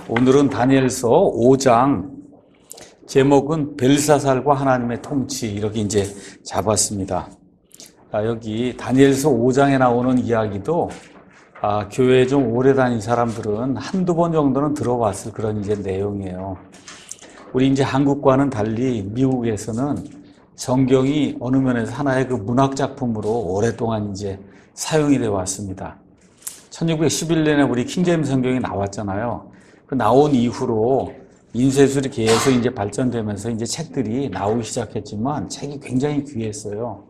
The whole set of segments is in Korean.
오늘은 다니엘서 5장 제목은 벨사살과 하나님의 통치 이렇게 이제 잡았습니다. 여기 다니엘서 5장에 나오는 이야기도 교회에 좀 오래 다닌 사람들은 한두 번 정도는 들어봤을 그런 이제 내용이에요. 우리 이제 한국과는 달리 미국에서는 성경이 어느 면에서 하나의 그 문학 작품으로 오랫동안 이제 사용이 되어 왔습니다. 1911년에 우리 킹제임스 성경이 나왔잖아요. 그 나온 이후로 인쇄술이 계속 이제 발전되면서 이제 책들이 나오기 시작했지만 책이 굉장히 귀했어요.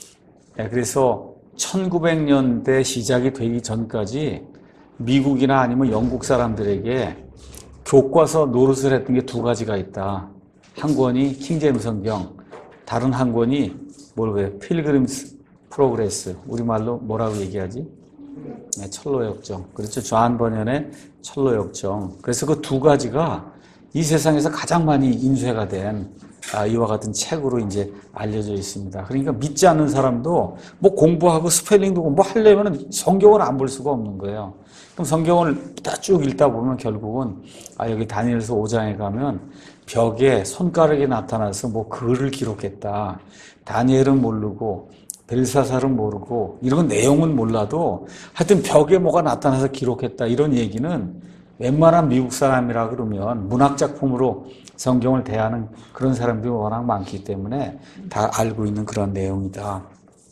그래서 1900년대 시작이 되기 전까지 미국이나 아니면 영국 사람들에게 교과서 노릇을 했던 게 두 가지가 있다. 한 권이 킹제임스 성경, 다른 한 권이 필그림스 프로그레스. 우리말로 뭐라고 얘기하지? 철로의 역정. 그렇죠. 존 버년의 철로의 역정. 그래서 그 두 가지가 이 세상에서 가장 많이 인쇄가 된 이와 같은 책으로 이제 알려져 있습니다. 그러니까 믿지 않는 사람도 뭐 공부하고 스펠링도 공부하려면 성경을 안 볼 수가 없는 거예요. 그럼 성경을 쭉 읽다 보면 결국은 여기 다니엘서 5장에 가면 벽에 손가락이 나타나서 뭐 글을 기록했다. 다니엘은 모르고 벨사살은 모르고 이런 내용은 몰라도 하여튼 벽에 뭐가 나타나서 기록했다. 이런 얘기는 웬만한 미국 사람이라 그러면 문학작품으로 성경을 대하는 그런 사람들이 워낙 많기 때문에 다 알고 있는 그런 내용이다.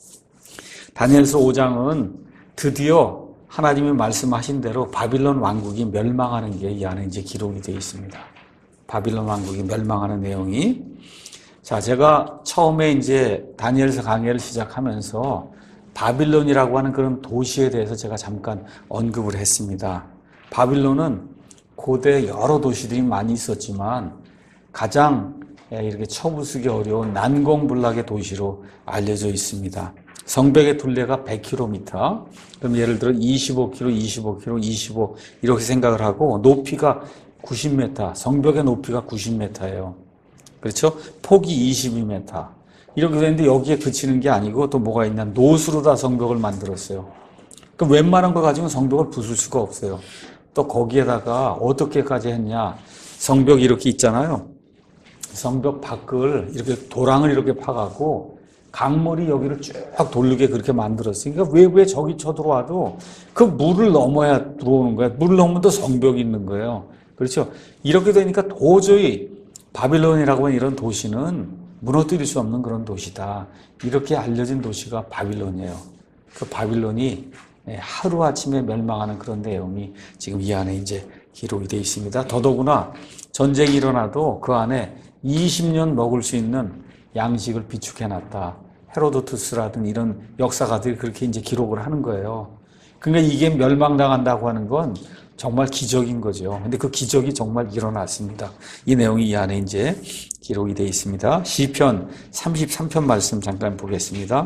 다니엘서 5장은 드디어 하나님이 말씀하신 대로 바빌론 왕국이 멸망하는 게 이 안에 이제 기록이 되어 있습니다. 바빌론 왕국이 멸망하는 내용이. 자, 제가 처음에 이제 다니엘서 강의를 시작하면서 바빌론이라고 하는 그런 도시에 대해서 제가 잠깐 언급을 했습니다. 바빌론은 고대 여러 도시들이 많이 있었지만 가장 이렇게 쳐부수기 어려운 난공불락의 도시로 알려져 있습니다. 성벽의 둘레가 100km, 그럼 예를 들어 25km, 25 이렇게 생각을 하고 높이가 90m, 성벽의 높이가 90m예요. 그렇죠? 폭이 22m. 이렇게 되는데 여기에 그치는 게 아니고 또 뭐가 있냐? 노수로 다 성벽을 만들었어요. 그럼 웬만한 거 가지고 성벽을 부술 수가 없어요. 또 거기에다가 어떻게까지 했냐? 성벽이 이렇게 있잖아요. 성벽 밖을 이렇게 도랑을 이렇게 파갖고 강물이 여기를 쭉 돌르게 그렇게 만들었어요. 그러니까 외부에 적이 쳐들어와도 그 물을 넘어야 들어오는 거예요. 물을 넘으면 또 성벽이 있는 거예요. 그렇죠? 이렇게 되니까 도저히 바빌론이라고 하는 이런 도시는 무너뜨릴 수 없는 그런 도시다. 이렇게 알려진 도시가 바빌론이에요. 그 바빌론이 하루아침에 멸망하는 그런 내용이 지금 이 안에 이제 기록이 되어 있습니다. 더더구나 전쟁이 일어나도 그 안에 20년 먹을 수 있는 양식을 비축해놨다. 헤로도투스라든 이런 역사가들이 그렇게 이제 기록을 하는 거예요. 그러니까 이게 멸망당한다고 하는 건 정말 기적인 거죠. 근데 그 기적이 정말 일어났습니다. 이 내용이 이 안에 이제 기록이 되어 있습니다. 시편 33편 말씀 잠깐 보겠습니다.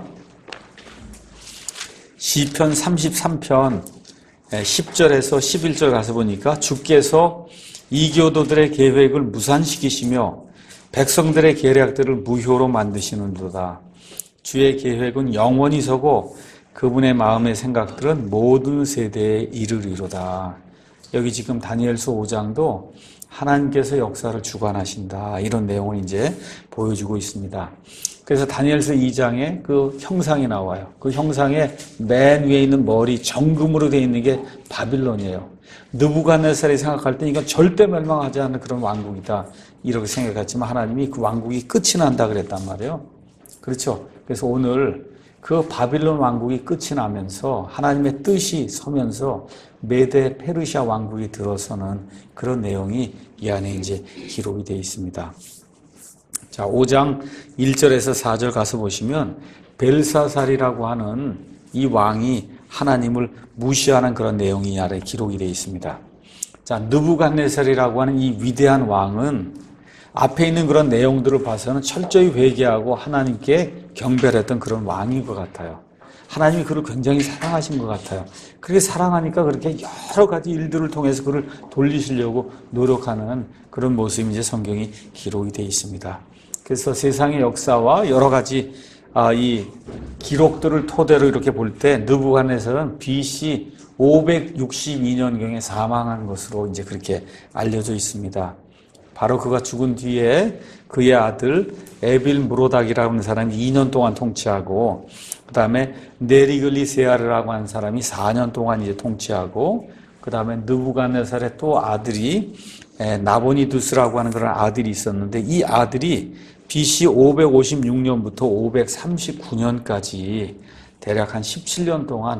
시편 33편 10절에서 11절 가서 보니까 주께서 이교도들의 계획을 무산시키시며 백성들의 계략들을 무효로 만드시는도다. 주의 계획은 영원히 서고 그분의 마음의 생각들은 모든 세대에 이르리로다. 여기 지금 다니엘서 5장도 하나님께서 역사를 주관하신다. 이런 내용을 이제 보여주고 있습니다. 그래서 다니엘서 2장에 그 형상이 나와요. 그 형상의 맨 위에 있는 머리 정금으로 되어 있는 게 바빌론이에요. 느부갓네살이 생각할 때 이건 절대 멸망하지 않는 그런 왕국이다. 이렇게 생각했지만 하나님이 그 왕국이 끝이 난다 그랬단 말이에요. 그렇죠? 그래서 오늘 그 바빌론 왕국이 끝이 나면서 하나님의 뜻이 서면서 메데 페르시아 왕국이 들어서는 그런 내용이 이 안에 이제 기록이 되어 있습니다. 자, 5장 1절에서 4절 가서 보시면 벨사살이라고 하는 이 왕이 하나님을 무시하는 그런 내용이 이 아래 기록이 되어 있습니다. 자, 느부갓네살이라고 하는 이 위대한 왕은 앞에 있는 그런 내용들을 봐서는 철저히 회개하고 하나님께 경배했던 그런 왕인 것 같아요. 하나님이 그를 굉장히 사랑하신 것 같아요. 그렇게 사랑하니까 그렇게 여러 가지 일들을 통해서 그를 돌리시려고 노력하는 그런 모습이 이제 성경이 기록이 되어 있습니다. 그래서 세상의 역사와 여러 가지 이 기록들을 토대로 이렇게 볼 때 느부갓네살은 BC 562년경에 사망한 것으로 이제 그렇게 알려져 있습니다. 바로 그가 죽은 뒤에 그의 아들 에빌 무로닥이라고 하는 사람이 2년 동안 통치하고, 그 다음에 네리글리세아르라고 하는 사람이 4년 동안 이제 통치하고, 그 다음에 느부갓네살의 또 아들이 나보니두스라고 하는 그런 아들이 있었는데, 이 아들이 BC 556년부터 539년까지 대략 한 17년 동안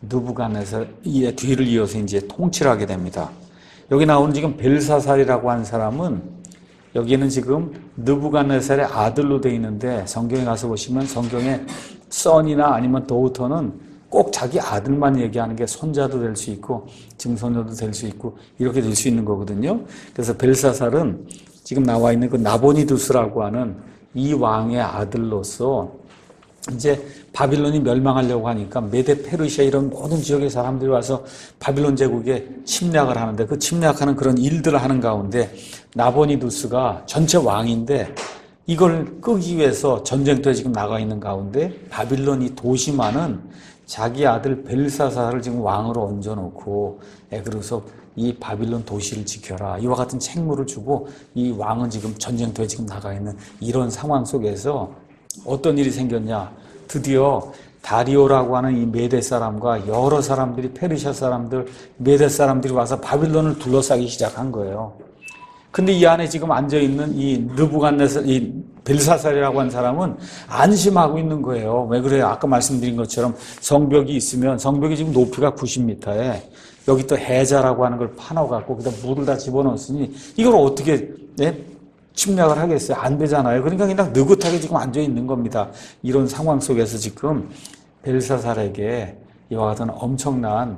느부갓네살의 뒤를 이어서 이제 통치를 하게 됩니다. 여기 나오는 지금 벨사살이라고 하는 사람은, 여기는 지금 느부갓네살의 아들로 되어 있는데, 성경에 가서 보시면 성경에 son이나 아니면 daughter는 꼭 자기 아들만 얘기하는 게 손자도 될 수 있고 증손녀도 될 수 있고 이렇게 될 수 있는 거거든요. 그래서 벨사살은 지금 나와 있는 그 나보니두스라고 하는 이 왕의 아들로서 이제 바빌론이 멸망하려고 하니까 메데 페르시아 이런 모든 지역의 사람들이 와서 바빌론 제국에 침략을 하는데, 그 침략하는 그런 일들을 하는 가운데 나보니두스가 전체 왕인데 이걸 끄기 위해서 전쟁터에 지금 나가 있는 가운데 바빌론 이 도시만은 자기 아들 벨사살을 지금 왕으로 얹어놓고, 그래서 이 바빌론 도시를 지켜라, 이와 같은 책무를 주고 이 왕은 지금 전쟁터에 지금 나가 있는 이런 상황 속에서 어떤 일이 생겼냐. 드디어 다리오라고 하는 이 메대 사람과 여러 사람들이, 페르시아 사람들, 메대 사람들이 와서 바빌론을 둘러싸기 시작한 거예요. 근데 이 안에 지금 앉아있는 이 느부갓네살, 이 벨사살이라고 하는 사람은 안심하고 있는 거예요. 왜 그래요? 아까 말씀드린 것처럼 성벽이 있으면, 성벽이 지금 높이가 90m에 여기 또 해자라고 하는 걸 파놓아갖고 그다음 물을 다 집어넣었으니 이걸 어떻게 침략을 하겠어요? 안 되잖아요. 그러니까 그냥 느긋하게 지금 앉아있는 겁니다. 이런 상황 속에서 지금 벨사살에게 이와 같은 엄청난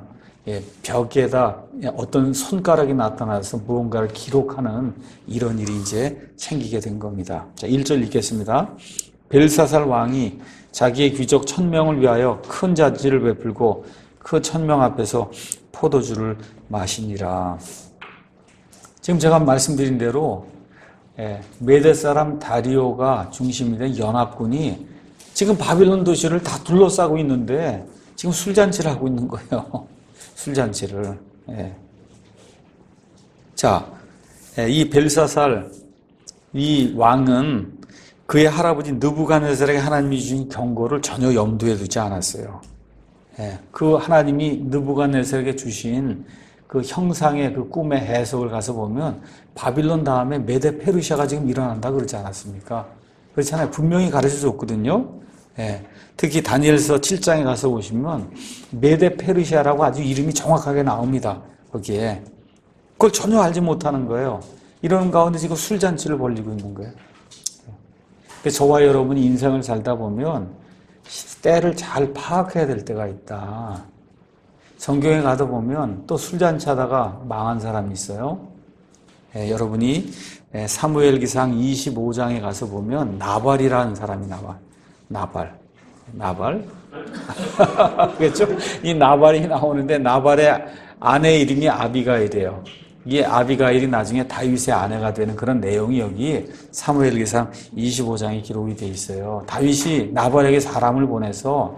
벽에다 어떤 손가락이 나타나서 무언가를 기록하는 이런 일이 이제 생기게 된 겁니다. 자, 1절 읽겠습니다. 벨사살 왕이 자기의 귀족 1000명을 위하여 큰 잔치를 베풀고 그 1000명 앞에서 포도주를 마시니라. 지금 제가 말씀드린 대로 메대 사람 다리오가 중심이 된 연합군이 지금 바빌론 도시를 다 둘러싸고 있는데 지금 술잔치를 하고 있는 거예요. 술잔치를. 자, 이 벨사살, 이 왕은 그의 할아버지 느부갓네살에게 하나님이 주신 경고를 전혀 염두에 두지 않았어요. 그 하나님이 느부갓네살에게 주신 그 형상의 그 꿈의 해석을 가서 보면 바빌론 다음에 메데 페르시아가 지금 일어난다 그러지 않았습니까? 그렇잖아요. 분명히 가르쳐 줬거든요. 특히 다니엘서 7장에 가서 보시면 메데 페르시아라고 아주 이름이 정확하게 나옵니다. 거기에. 그걸 전혀 알지 못하는 거예요. 이러는 가운데 지금 술잔치를 벌이고 있는 거예요. 저와 여러분이 인생을 살다 보면 때를 잘 파악해야 될 때가 있다. 성경에 가다 보면 또 술잔치 하다가 망한 사람이 있어요. 여러분이 사무엘기상 25장에 가서 보면 나발이라는 사람이 나와. 나발. 그렇죠? 이 나발이 나오는데 나발의 아내 이름이 아비가일이에요. 이 아비가일이 나중에 다윗의 아내가 되는 그런 내용이 여기 사무엘기상 25장에 기록이 되어 있어요. 다윗이 나발에게 사람을 보내서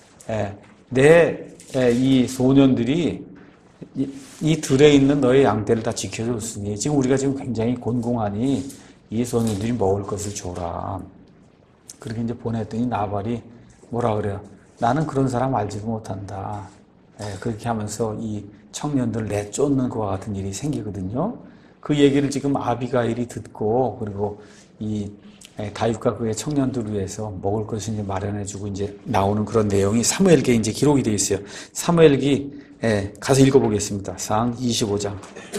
이 소년들이 이 들에 있는 너의 양떼를 다 지켜줬으니 지금 우리가 지금 굉장히 곤궁하니 이 소년들이 먹을 것을 줘라. 그렇게 이제 보냈더니 나발이 뭐라 그래요? 나는 그런 사람 알지도 못한다. 그렇게 하면서 이 청년들을 내쫓는 것과 같은 일이 생기거든요. 그 얘기를 지금 아비가일이 듣고, 그리고 이 다윗과 그의 청년들을 위해서 먹을 것을 이제 마련해주고 이제 나오는 그런 내용이 사무엘기에 이제 기록이 되어 있어요. 사무엘기 가서 읽어보겠습니다. 상 25장.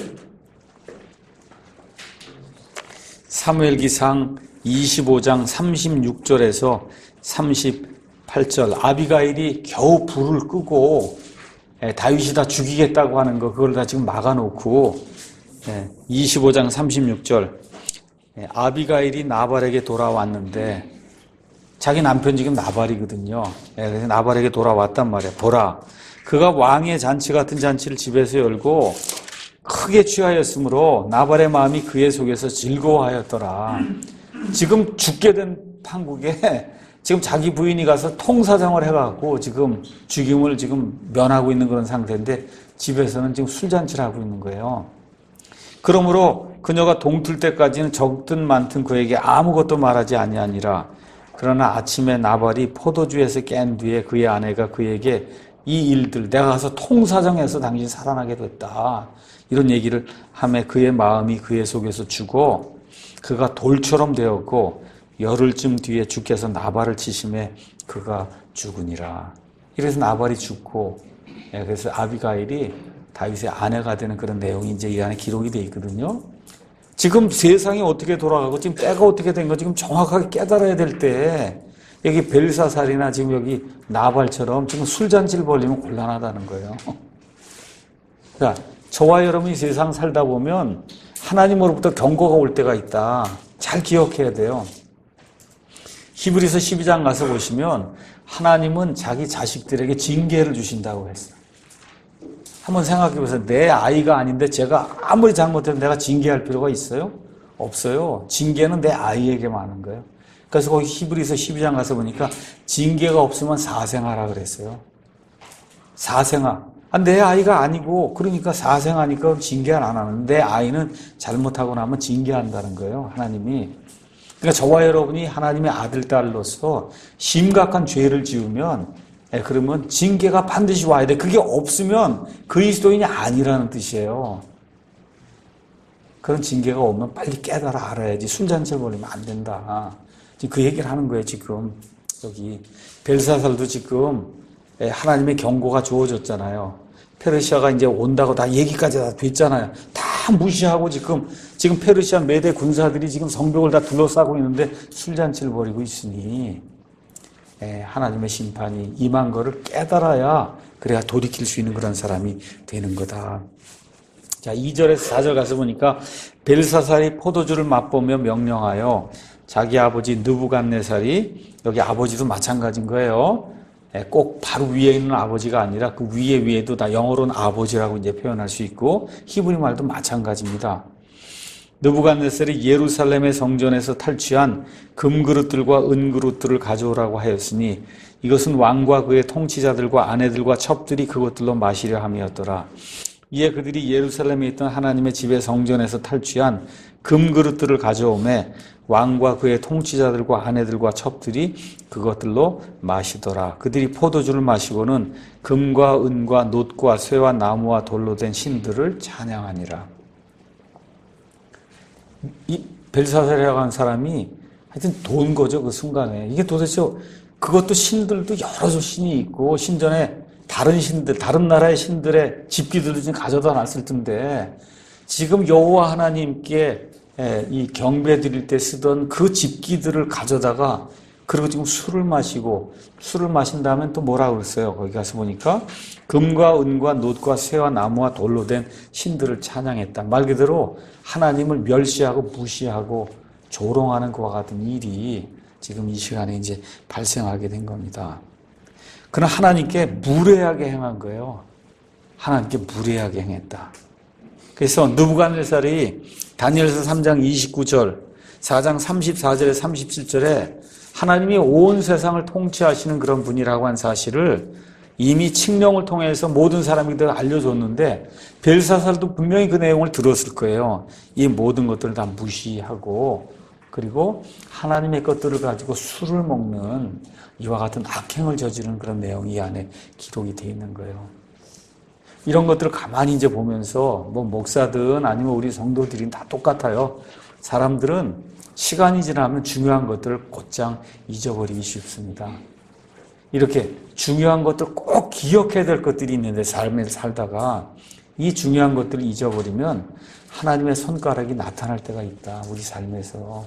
사무엘기상 25장 36절에서 38절. 아비가일이 겨우 불을 끄고 다윗이 다 죽이겠다고 하는 거, 그걸 다 지금 막아놓고 25장 36절. 아비가일이 나발에게 돌아왔는데, 자기 남편 지금 나발이거든요. 그래서 나발에게 돌아왔단 말이에요. 보라, 그가 왕의 잔치 같은 잔치를 집에서 열고 크게 취하였으므로 나발의 마음이 그의 속에서 즐거워하였더라. 지금 죽게 된 판국에 지금 자기 부인이 가서 통사정을 해갖고 지금 죽임을 지금 면하고 있는 그런 상태인데 집에서는 지금 술잔치를 하고 있는 거예요. 그러므로 그녀가 동틀 때까지는 적든 많든 그에게 아무것도 말하지 아니하니라. 그러나 아침에 나발이 포도주에서 깬 뒤에 그의 아내가 그에게 이 일들 내가 가서 통사정해서 당신이 살아나게 됐다. 이런 얘기를 하며 그의 마음이 그의 속에서 죽어 그가 돌처럼 되었고 열흘쯤 뒤에 주께서 나발을 치심에 그가 죽으니라. 이래서 나발이 죽고 그래서 아비가일이 다윗의 아내가 되는 그런 내용이 이제 이 안에 기록이 되어 있거든요. 지금 세상이 어떻게 돌아가고 지금 때가 어떻게 된 거 지금 정확하게 깨달아야 될 때 여기 벨사살이나 지금 여기 나발처럼 지금 술잔치를 벌리면 곤란하다는 거예요. 그러니까 저와 여러분이 세상 살다 보면 하나님으로부터 경고가 올 때가 있다. 잘 기억해야 돼요. 히브리서 12장 가서 보시면 하나님은 자기 자식들에게 징계를 주신다고 했어요. 한번 생각해 보세요. 내 아이가 아닌데 제가 아무리 잘못해도 내가 징계할 필요가 있어요? 없어요. 징계는 내 아이에게만 하는 거예요. 그래서 거기 히브리서 12장 가서 보니까 징계가 없으면 사생하라 그랬어요. 사생아. 내 아이가 아니고 그러니까 사생하니까 징계는 안 하는데 내 아이는 잘못하고 나면 징계한다는 거예요. 하나님이. 그러니까 저와 여러분이 하나님의 아들, 딸로서 심각한 죄를 지으면 그러면 징계가 반드시 와야 돼. 그게 없으면 그리스도인이 아니라는 뜻이에요. 그런 징계가 오면 빨리 깨달아 알아야지. 술잔치를 벌이면 안 된다. 지금 그 얘기를 하는 거예요. 지금 여기 벨사살도 지금 하나님의 경고가 주어졌잖아요. 페르시아가 이제 온다고 다 얘기까지 다 됐잖아요. 다 무시하고 지금 페르시아 메대 군사들이 지금 성벽을 다 둘러싸고 있는데 술잔치를 벌이고 있으니 하나님의 심판이 임한 거를 깨달아야 그래야 돌이킬 수 있는 그런 사람이 되는 거다. 자, 2절에서 4절 가서 보니까 벨사살이 포도주를 맛보며 명령하여 자기 아버지 느부갓네살이 여기 아버지도 마찬가지인 거예요. 꼭 바로 위에 있는 아버지가 아니라 그 위에도 다 영어로는 아버지라고 이제 표현할 수 있고 히브리 말도 마찬가지입니다. 느부갓네살이 예루살렘의 성전에서 탈취한 금그릇들과 은그릇들을 가져오라고 하였으니 이것은 왕과 그의 통치자들과 아내들과 첩들이 그것들로 마시려 함이었더라. 이에 그들이 예루살렘에 있던 하나님의 집의 성전에서 탈취한 금그릇들을 가져오매 왕과 그의 통치자들과 아내들과 첩들이 그것들로 마시더라. 그들이 포도주를 마시고는 금과 은과 놋과 쇠와 나무와 돌로 된 신들을 찬양하니라. 이 벨사살이라고 하는 사람이 하여튼 돈 거죠. 그 순간에. 이게 도대체 그것도 신들도 여러 신이 있고 신전에 다른 신들, 다른 나라의 신들의 집기들도 지금 가져다 놨을 텐데 지금 여호와 하나님께 이 경배 드릴 때 쓰던 그 집기들을 가져다가 그리고 지금 술을 마신 다음에 또 뭐라고 그랬어요? 거기 가서 보니까 금과 은과 놋과 쇠와 나무와 돌로 된 신들을 찬양했다. 말 그대로 하나님을 멸시하고 무시하고 조롱하는 것과 같은 일이 지금 이 시간에 이제 발생하게 된 겁니다. 그러나 하나님께 무례하게 행한 거예요. 하나님께 무례하게 행했다. 그래서 느부갓네살이 다니엘서 3장 29절, 4장 34절에 37절에 하나님이 온 세상을 통치하시는 그런 분이라고 한 사실을 이미 칙령을 통해서 모든 사람에게 알려줬는데 벨사살도 분명히 그 내용을 들었을 거예요. 이 모든 것들을 다 무시하고 그리고 하나님의 것들을 가지고 술을 먹는 이와 같은 악행을 저지르는 그런 내용이 이 안에 기록이 되어 있는 거예요. 이런 것들을 가만히 이제 보면서 뭐 목사든 아니면 우리 성도들이 다 똑같아요. 사람들은 시간이 지나면 중요한 것들을 곧장 잊어버리기 쉽습니다. 이렇게 중요한 것들 꼭 기억해야 될 것들이 있는데 삶을 살다가 이 중요한 것들을 잊어버리면 하나님의 손가락이 나타날 때가 있다. 우리 삶에서.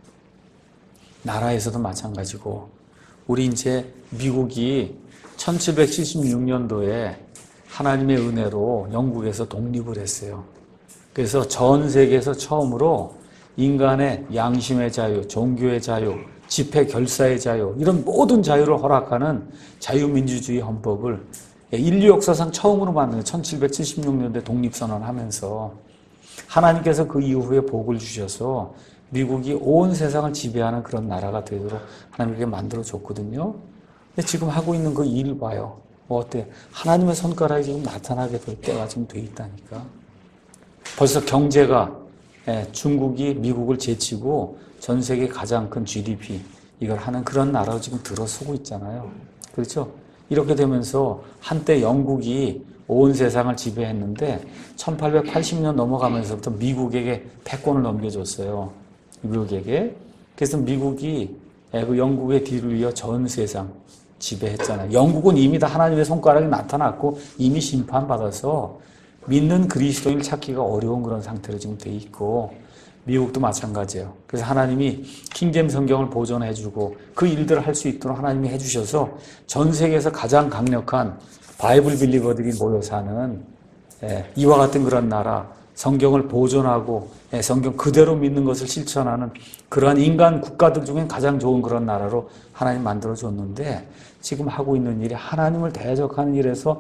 나라에서도 마찬가지고 우리 이제 미국이 1776년도에 하나님의 은혜로 영국에서 독립을 했어요. 그래서 전 세계에서 처음으로 인간의 양심의 자유, 종교의 자유, 집회 결사의 자유 이런 모든 자유를 허락하는 자유민주주의 헌법을 인류 역사상 처음으로 만든 1776년도에 독립선언하면서 하나님께서 그 이후에 복을 주셔서 미국이 온 세상을 지배하는 그런 나라가 되도록 하나님께 만들어줬거든요. 근데 지금 하고 있는 그 일 봐요. 뭐 어때? 하나님의 손가락이 지금 나타나게 될 때가 지금 돼 있다니까. 벌써 경제가 중국이 미국을 제치고 전 세계 가장 큰 GDP 이걸 하는 그런 나라로 지금 들어서고 있잖아요. 그렇죠? 이렇게 되면서 한때 영국이 온 세상을 지배했는데 1880년 넘어가면서부터 미국에게 패권을 넘겨줬어요. 미국에게. 그래서 미국이 그 영국의 뒤를 이어 전 세상 지배했잖아요. 영국은 이미 다 하나님의 손가락이 나타났고 이미 심판받아서 믿는 그리스도인을 찾기가 어려운 그런 상태로 지금 돼 있고 미국도 마찬가지예요. 그래서 하나님이 킹제임 성경을 보존해주고 그 일들을 할 수 있도록 하나님이 해주셔서 전 세계에서 가장 강력한 바이블 빌리버들이 모여 사는 이와 같은 그런 나라, 성경을 보존하고 성경 그대로 믿는 것을 실천하는 그러한 인간 국가들 중엔 가장 좋은 그런 나라로 하나님 만들어줬는데 지금 하고 있는 일이 하나님을 대적하는 일에서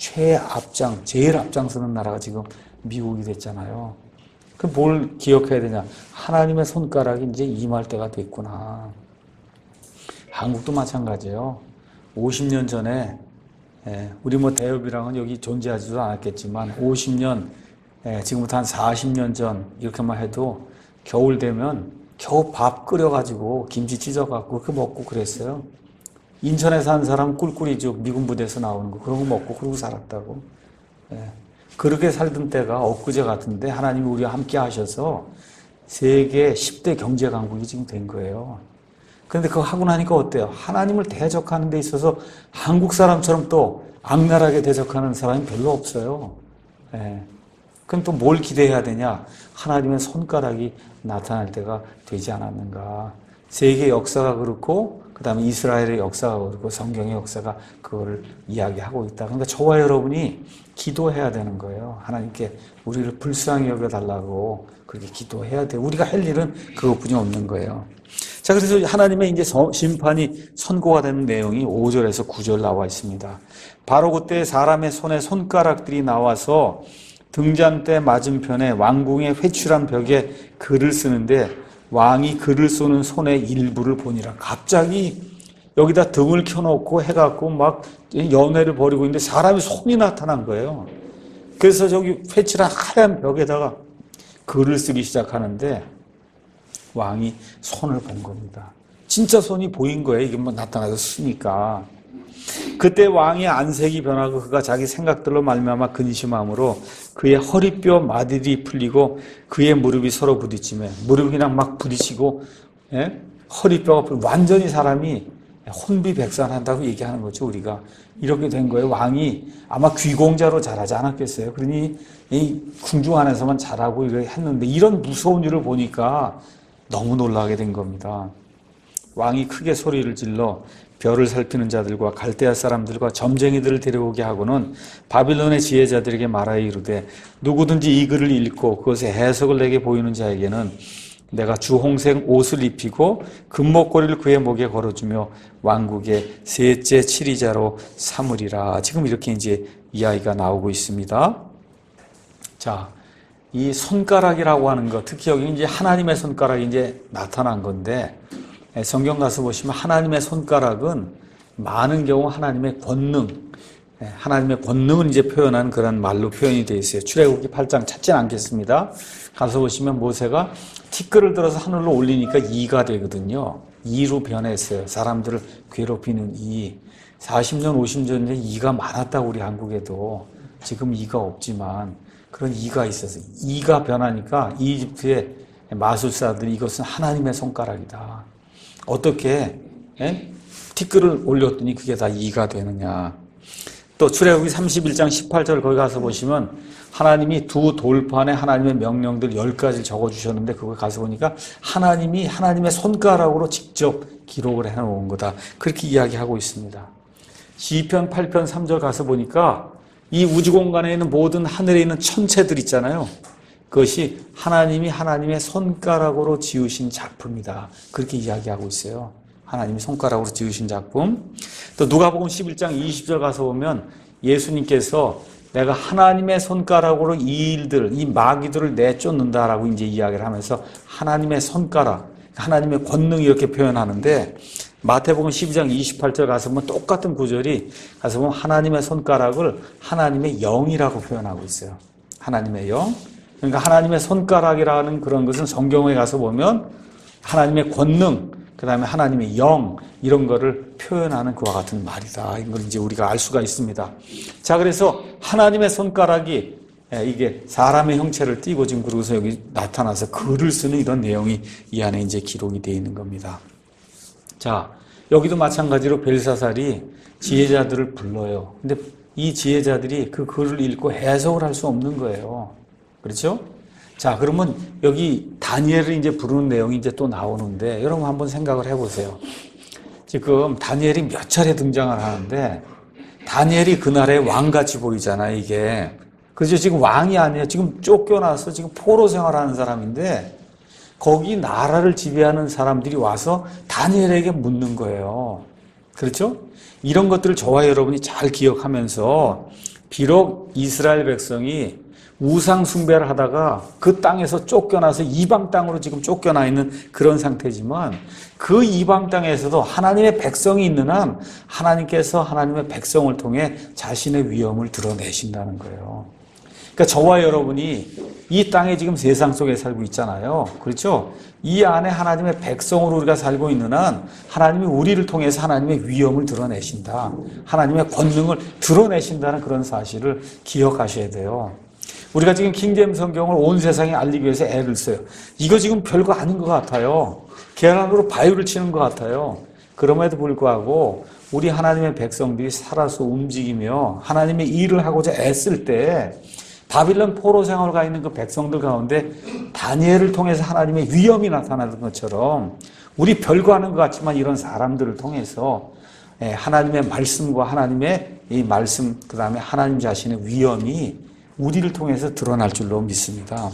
제일 앞장서는 나라가 지금 미국이 됐잖아요. 그럼 뭘 기억해야 되냐? 하나님의 손가락이 이제 임할 때가 됐구나. 한국도 마찬가지예요. 50년 전에 우리 뭐 대협이랑은 여기 존재하지도 않았겠지만 50년, 지금부터 한 40년 전 이렇게만 해도 겨울 되면 겨우 밥 끓여가지고 김치 찢어갖고 그렇게 먹고 그랬어요. 인천에 사는 사람 꿀꿀이죽 미군 부대에서 나오는 거 그런 거 먹고 그러고 살았다고. 그렇게 살던 때가 엊그제 같은데 하나님이 우리와 함께 하셔서 세계 10대 경제 강국이 지금 된 거예요. 그런데 그거 하고 나니까 어때요? 하나님을 대적하는 데 있어서 한국 사람처럼 또 악랄하게 대적하는 사람이 별로 없어요. 그럼 또 뭘 기대해야 되냐? 하나님의 손가락이 나타날 때가 되지 않았는가. 세계 역사가 그렇고 그 다음에 이스라엘의 역사가 그렇고 성경의 역사가 그거를 이야기하고 있다. 그러니까 저와 여러분이 기도해야 되는 거예요. 하나님께 우리를 불쌍히 여겨달라고 그렇게 기도해야 돼요. 우리가 할 일은 그것뿐이 없는 거예요. 자, 그래서 하나님의 이제 심판이 선고가 되는 내용이 5절에서 9절 나와 있습니다. 바로 그때 사람의 손에 손가락들이 나와서 등잔대 맞은편에 왕궁의 회출한 벽에 글을 쓰는데 왕이 글을 쏘는 손의 일부를 보니라. 갑자기 여기다 등을 켜놓고 해갖고 막 연회를 벌이고 있는데 사람이 손이 나타난 거예요. 그래서 저기 회칠한 하얀 벽에다가 글을 쓰기 시작하는데 왕이 손을 본 겁니다. 진짜 손이 보인 거예요. 이게 뭐 나타나서 쓰니까. 그때 왕의 안색이 변하고 그가 자기 생각들로 말미암아 근심함으로 그의 허리뼈 마디들이 풀리고 그의 무릎이 서로 부딪히며 무릎이 그냥 막 부딪히고 허리뼈가 완전히 사람이 혼비백산한다고 얘기하는 거죠. 우리가 이렇게 된 거예요. 왕이 아마 귀공자로 자라지 않았겠어요. 그러니 이 궁중 안에서만 자라고 이렇게 했는데 이런 무서운 일을 보니까 너무 놀라게 된 겁니다. 왕이 크게 소리를 질러 별을 살피는 자들과 갈대아 사람들과 점쟁이들을 데려오게 하고는 바빌론의 지혜자들에게 말하여 이르되 누구든지 이 글을 읽고 그것의 해석을 내게 보이는 자에게는 내가 주홍색 옷을 입히고 금목걸이를 그의 목에 걸어주며 왕국의 셋째 치리자로 삼으리라. 지금 이렇게 이제 이야기가 나오고 있습니다. 자, 이 손가락이라고 하는 것, 특히 여기 이제 하나님의 손가락이 이제 나타난 건데 성경 가서 보시면 하나님의 손가락은 많은 경우 하나님의 권능, 하나님의 권능을 이제 표현한 그런 말로 표현이 되어 있어요. 출애굽기 8장 찾지는 않겠습니다. 가서 보시면 모세가 티끌을 들어서 하늘로 올리니까 이가 되거든요. 이로 변했어요. 사람들을 괴롭히는 이. 40년, 50년 전에 이가 많았다고 우리 한국에도. 지금 이가 없지만 그런 이가 있어서 이가 변하니까 이집트의 마술사들이 이것은 하나님의 손가락이다. 어떻게 티끌을 올렸더니 그게 다 이가 되느냐. 또 출애굽기 31장 18절 거기 가서 보시면 하나님이 두 돌판에 하나님의 명령들 10가지를 적어주셨는데 그거 가서 보니까 하나님이 하나님의 손가락으로 직접 기록을 해놓은 거다. 그렇게 이야기하고 있습니다. 시편 8편 3절 가서 보니까 이 우주공간에 있는 모든 하늘에 있는 천체들 있잖아요. 그것이 하나님이 하나님의 손가락으로 지으신 작품이다. 그렇게 이야기하고 있어요. 하나님이 손가락으로 지으신 작품. 또 누가복음 11장 20절 가서 보면 예수님께서 내가 하나님의 손가락으로 이 일들, 이 마귀들을 내쫓는다라고 이제 이야기를 하면서 하나님의 손가락, 하나님의 권능 이렇게 표현하는데 마태복음 12장 28절 가서 보면 똑같은 구절이 가서 보면 하나님의 손가락을 하나님의 영이라고 표현하고 있어요. 하나님의 영. 그러니까 하나님의 손가락이라는 그런 것은 성경에 가서 보면 하나님의 권능, 그 다음에 하나님의 영, 이런 거를 표현하는 그와 같은 말이다. 이걸 이제 우리가 알 수가 있습니다. 자, 그래서 하나님의 손가락이 이게 사람의 형체를 띠고 지금 그러고서 여기 나타나서 글을 쓰는 이런 내용이 이 안에 이제 기록이 되어 있는 겁니다. 자, 여기도 마찬가지로 벨사살이 지혜자들을 불러요. 근데 이 지혜자들이 그 글을 읽고 해석을 할 수 없는 거예요. 그렇죠? 자, 그러면 여기 다니엘을 이제 부르는 내용이 이제 또 나오는데 여러분 한번 생각을 해보세요. 지금 다니엘이 몇 차례 등장을 하는데 다니엘이 그날의 왕같이 보이잖아요, 이게. 그래서 지금 왕이 아니에요. 지금 쫓겨나서 지금 포로 생활하는 사람인데 거기 나라를 지배하는 사람들이 와서 다니엘에게 묻는 거예요. 그렇죠? 이런 것들을 저와 여러분이 잘 기억하면서 비록 이스라엘 백성이 우상 숭배를 하다가 그 땅에서 쫓겨나서 이방 땅으로 지금 쫓겨나 있는 그런 상태지만 그 이방 땅에서도 하나님의 백성이 있는 한 하나님께서 하나님의 백성을 통해 자신의 위엄을 드러내신다는 거예요. 그러니까 저와 여러분이 이 땅에 지금 세상 속에 살고 있잖아요. 그렇죠? 이 안에 하나님의 백성으로 우리가 살고 있는 한 하나님이 우리를 통해서 하나님의 위엄을 드러내신다. 하나님의 권능을 드러내신다는 그런 사실을 기억하셔야 돼요. 우리가 지금 킹제임스 성경을 온 세상에 알리기 위해서 애를 써요. 이거 지금 별거 아닌 것 같아요. 계란으로 바위를 치는 것 같아요. 그럼에도 불구하고 우리 하나님의 백성들이 살아서 움직이며 하나님의 일을 하고자 애쓸 때 바빌론 포로 생활을 가 있는 그 백성들 가운데 다니엘을 통해서 하나님의 위엄이 나타나는 것처럼 우리 별거 아닌 것 같지만 이런 사람들을 통해서 하나님의 말씀과 하나님의 이 말씀, 그 다음에 하나님 자신의 위엄이 우리를 통해서 드러날 줄로 믿습니다.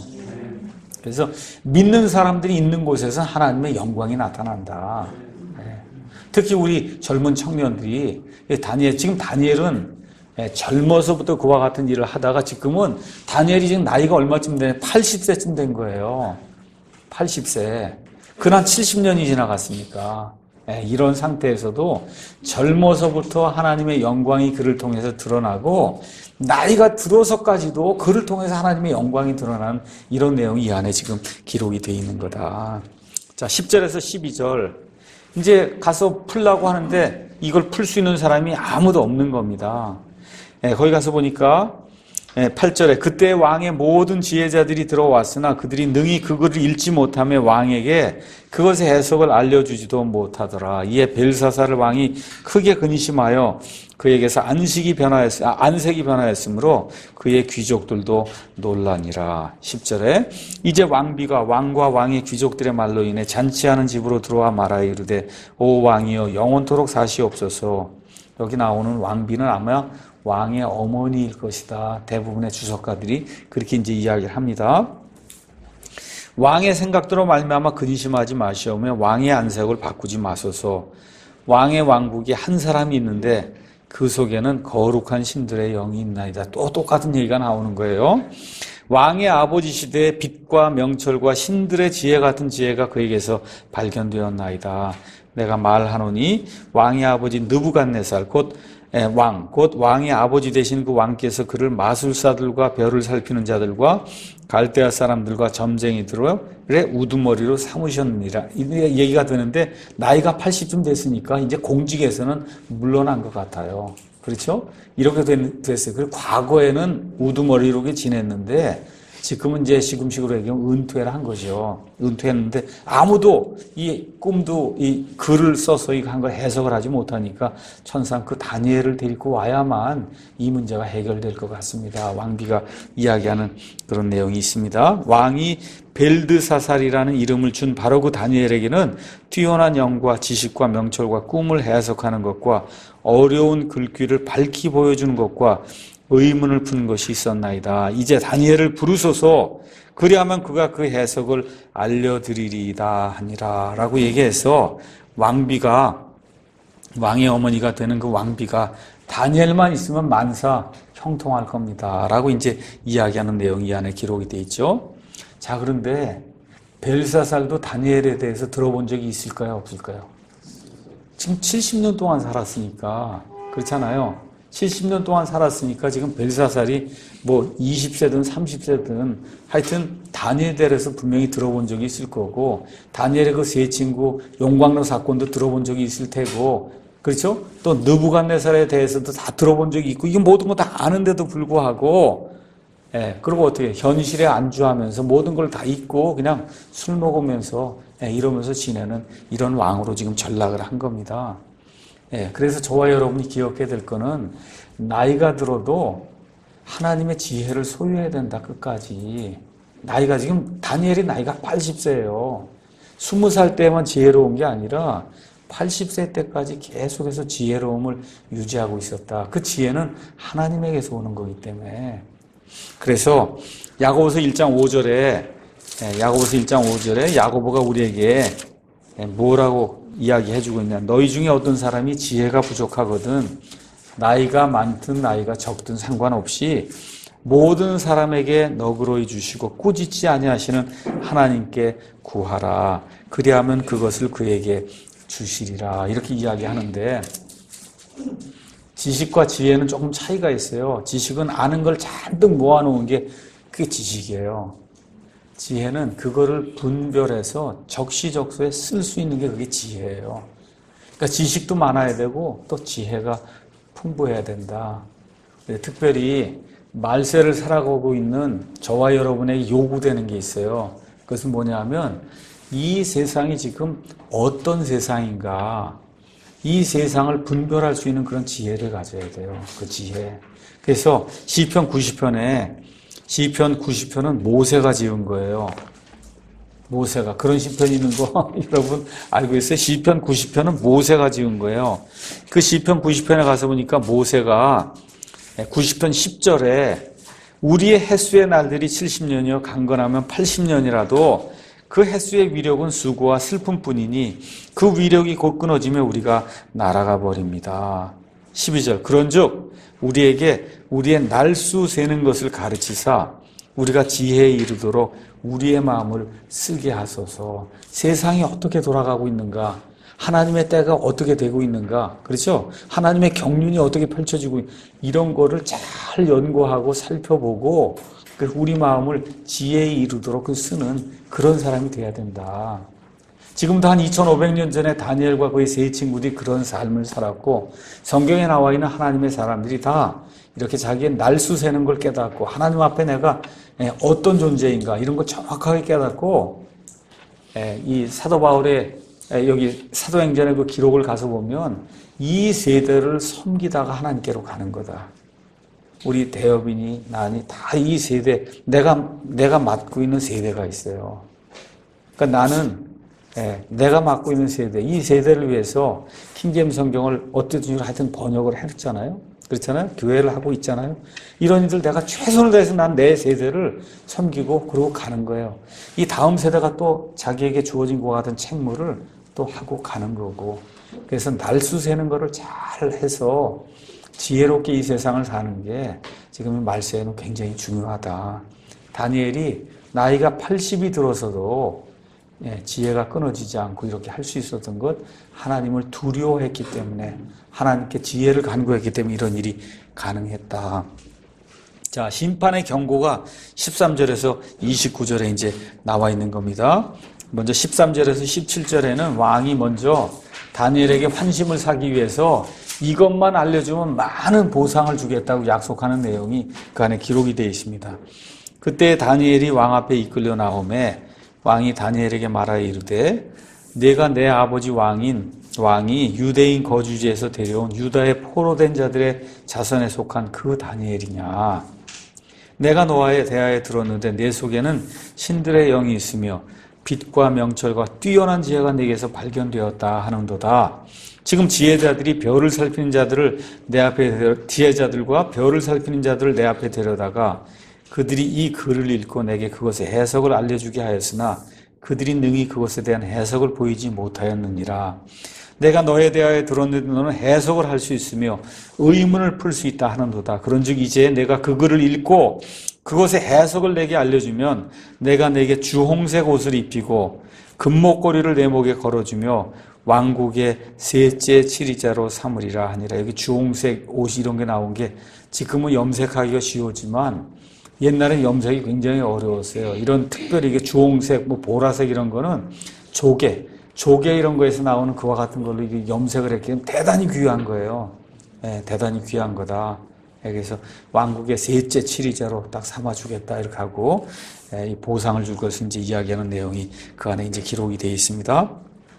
그래서 믿는 사람들이 있는 곳에서 하나님의 영광이 나타난다. 특히 우리 젊은 청년들이 지금 다니엘은 젊어서부터 그와 같은 일을 하다가 지금은 다니엘이 지금 나이가 얼마쯤 되냐? 80세쯤 된 거예요. 80세. 그난 70년이 지나갔으니까. 이런 상태에서도 젊어서부터 하나님의 영광이 그를 통해서 드러나고 나이가 들어서까지도 그를 통해서 하나님의 영광이 드러나는 이런 내용이 이 안에 지금 기록이 되어 있는 거다. 자, 10절에서 12절. 이제 가서 풀라고 하는데 이걸 풀 수 있는 사람이 아무도 없는 겁니다. 거기 가서 보니까 8절에 그때 왕의 모든 지혜자들이 들어왔으나 그들이 능히 그 글을 읽지 못하며 왕에게 그것의 해석을 알려주지도 못하더라. 이에 벨사살 왕이 크게 근심하여 그에게서 안색이 변하였으므로 그의 귀족들도 놀라니라. 10절에 이제 왕비가 왕과 왕의 귀족들의 말로 인해 잔치하는 집으로 들어와 말하여 이르되 오 왕이여 영원토록 사시옵소서. 여기 나오는 왕비는 아마 왕의 어머니일 것이다. 대부분의 주석가들이 그렇게 이제 이야기를 합니다. 왕의 생각대로 말미암아 근심하지 마시오며 왕의 안색을 바꾸지 마소서. 왕의 왕국에 한 사람이 있는데 그 속에는 거룩한 신들의 영이 있나이다. 또 똑같은 얘기가 나오는 거예요. 왕의 아버지 시대의 빛과 명철과 신들의 지혜 같은 지혜가 그에게서 발견되었나이다. 내가 말하노니 왕의 아버지 느부갓네살 곧 왕의 아버지 되신 그 왕께서 그를 마술사들과 별을 살피는 자들과 갈대아 사람들과 점쟁이들의 우두머리로 삼으셨느니라. 이 얘기가 되는데 나이가 80쯤 됐으니까 이제 공직에서는 물러난 것 같아요. 그렇죠? 이렇게 됐어요. 그리고 과거에는 우두머리로 지냈는데 지금은 이제 시금식으로 얘기하면 은퇴를 한 거죠. 은퇴했는데 아무도 이 꿈도 이 글을 써서 한 걸 해석을 하지 못하니까 천상 그 다니엘을 데리고 와야만 이 문제가 해결될 것 같습니다. 왕비가 이야기하는 그런 내용이 있습니다. 왕이 벨드사살이라는 이름을 준 바로 그 다니엘에게는 뛰어난 영과 지식과 명철과 꿈을 해석하는 것과 어려운 글귀를 밝히 보여주는 것과 의문을 푼 것이 있었나이다. 이제 다니엘을 부르소서. 그리하면 그가 그 해석을 알려드리리이다 하니라 라고 얘기해서 왕의 어머니가 되는 그 왕비가 다니엘만 있으면 만사 형통할 겁니다. 라고 이제 이야기하는 내용이 이 안에 기록이 되어 있죠. 자, 그런데 벨사살도 다니엘에 대해서 들어본 적이 있을까요? 없을까요? 지금 70년 동안 살았으니까, 그렇잖아요. 70년 동안 살았으니까 지금 벨사살이 뭐 20세든 30세든 하여튼 다니엘에 대해서 분명히 들어본 적이 있을 거고, 다니엘의 그 세 친구 용광로 사건도 들어본 적이 있을 테고, 그렇죠? 또 느부갓네살에 대해서도 다 들어본 적이 있고, 이게 모든 거 다 아는데도 불구하고, 그리고 어떻게 현실에 안주하면서 모든 걸 다 잊고 그냥 술 먹으면서 이러면서 지내는 이런 왕으로 지금 전락을 한 겁니다. 그래서 저와 여러분이 기억해야 될 거는 나이가 들어도 하나님의 지혜를 소유해야 된다, 끝까지. 나이가 지금 다니엘이 나이가 80세예요. 20살 때만 지혜로운 게 아니라 80세 때까지 계속해서 지혜로움을 유지하고 있었다. 그 지혜는 하나님에게서 오는 거기 때문에. 그래서 야고보서 1장 5절에 야고보가 우리에게 뭐라고 이야기해주고 있냐. 너희 중에 어떤 사람이 지혜가 부족하거든 나이가 많든 나이가 적든 상관없이 모든 사람에게 너그러이 주시고 꾸짖지 아니하시는 하나님께 구하라. 그리하면 그것을 그에게 주시리라. 이렇게 이야기하는데, 지식과 지혜는 조금 차이가 있어요. 지식은 아는 걸 잔뜩 모아놓은 게 그게 지식이에요. 지혜는 그거를 분별해서 적시적소에 쓸 수 있는 게 그게 지혜예요. 그러니까 지식도 많아야 되고 또 지혜가 풍부해야 된다. 특별히 말세를 살아가고 있는 저와 여러분에게 요구되는 게 있어요. 그것은 뭐냐면 이 세상이 지금 어떤 세상인가, 이 세상을 분별할 수 있는 그런 지혜를 가져야 돼요. 그 지혜. 그래서 시편 90편은 모세가 지은 거예요. 모세가. 그런 시편이 있는 거 여러분 알고 있어요? 시편 90편은 모세가 지은 거예요. 그 시편 90편에 가서 보니까 모세가 90편 10절에 우리의 햇수의 날들이 70년이요 강건하면 80년이라도 그 햇수의 위력은 수고와 슬픔뿐이니 그 위력이 곧 끊어지면 우리가 날아가 버립니다. 12절 그런즉 우리에게 우리의 날수 세는 것을 가르치사 우리가 지혜에 이르도록 우리의 마음을 쓰게 하소서. 세상이 어떻게 돌아가고 있는가, 하나님의 때가 어떻게 되고 있는가, 그렇죠? 하나님의 경륜이 어떻게 펼쳐지고 이런 거를 잘 연구하고 살펴보고 우리 마음을 지혜에 이르도록 쓰는 그런 사람이 돼야 된다. 지금도 한 2500년 전에 다니엘과 그의 세 친구들이 그런 삶을 살았고, 성경에 나와 있는 하나님의 사람들이 다 이렇게 자기의 날수 세는 걸 깨닫고 하나님 앞에 내가 어떤 존재인가 이런 거 정확하게 깨닫고, 이 사도 바울의 여기 사도행전의 그 기록을 가서 보면 이 세대를 섬기다가 하나님께로 가는 거다. 우리 대여빈이 나니 다 이 세대, 내가 맡고 있는 세대가 있어요. 그러니까 나는 내가 맡고 있는 세대, 이 세대를 위해서 킹제임스 성경을 어떻게 하여튼 번역을 했잖아요. 그렇잖아요. 교회를 하고 있잖아요. 이런 일들 내가 최선을 다해서 난 내 세대를 섬기고 그러고 가는 거예요. 이 다음 세대가 또 자기에게 주어진 것과 같은 책무를 또 하고 가는 거고, 그래서 날수 세는 거를 잘 해서 지혜롭게 이 세상을 사는 게 지금 말세에는 굉장히 중요하다. 다니엘이 나이가 80이 들어서도 지혜가 끊어지지 않고 이렇게 할 수 있었던 것, 하나님을 두려워했기 때문에, 하나님께 지혜를 간구했기 때문에 이런 일이 가능했다. 자, 심판의 경고가 13절에서 29절에 이제 나와 있는 겁니다. 먼저 13절에서 17절에는 왕이 먼저 다니엘에게 환심을 사기 위해서 이것만 알려주면 많은 보상을 주겠다고 약속하는 내용이 그 안에 기록이 되어 있습니다. 그때 다니엘이 왕 앞에 이끌려 나오매 왕이 다니엘에게 말하여 이르되 내가 내 아버지 왕이 유대인 거주지에서 데려온 유다의 포로된 자들의 자손에 속한 그 다니엘이냐. 내가 너와의 대화에 들었는데 내 속에는 신들의 영이 있으며 빛과 명철과 뛰어난 지혜가 내게서 발견되었다 하는도다. 지금 지혜자들이 별을 살피는 자들을 내 앞에 지혜자들과 별을 살피는 자들을 내 앞에 데려다가 그들이 이 글을 읽고 내게 그것의 해석을 알려주게 하였으나 그들이 능히 그것에 대한 해석을 보이지 못하였느니라. 내가 너에 대하여 들었는데 너는 해석을 할 수 있으며 의문을 풀 수 있다 하는도다. 그런즉 이제 내가 그 글을 읽고 그것의 해석을 내게 알려주면 내가 내게 주홍색 옷을 입히고 금목걸이를 내 목에 걸어주며 왕국의 셋째 치리자로 삼으리라 하니라. 여기 주홍색 옷 이런 게 나온 게 지금은 염색하기가 쉬우지만 옛날엔 염색이 굉장히 어려웠어요. 이런 특별히 이게 주홍색, 뭐 보라색 이런 거는 조개 이런 거에서 나오는 그와 같은 걸로 이게 염색을 했기 때문에 대단히 귀한 거예요. 예, 대단히 귀한 거다. 그래서 왕국의 셋째 치리자로 딱 삼아주겠다 이렇게 하고 이 보상을 줄 것을 이제 이야기하는 내용이 그 안에 이제 기록이 되어 있습니다.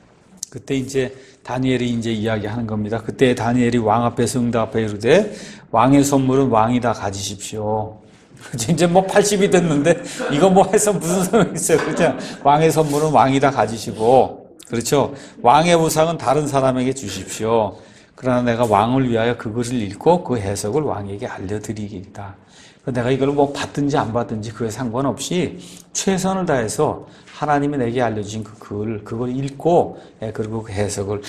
그때 이제 다니엘이 이제 이야기하는 겁니다. 그때 다니엘이 왕 앞에서 응답하여 이르되 왕의 선물은 왕이 다 가지십시오. 이제 뭐 80이 됐는데 이거 뭐 해서 무슨 소용이 있어요. 그냥 왕의 선물은 왕이 다 가지시고, 그렇죠. 왕의 보상은 다른 사람에게 주십시오. 그러나 내가 왕을 위하여 그 글을 읽고 그 해석을 왕에게 알려드리겠다. 내가 이걸 뭐 받든지 안 받든지 그에 상관없이 최선을 다해서 하나님이 내게 알려주신 그걸 읽고 그리고 그 해석을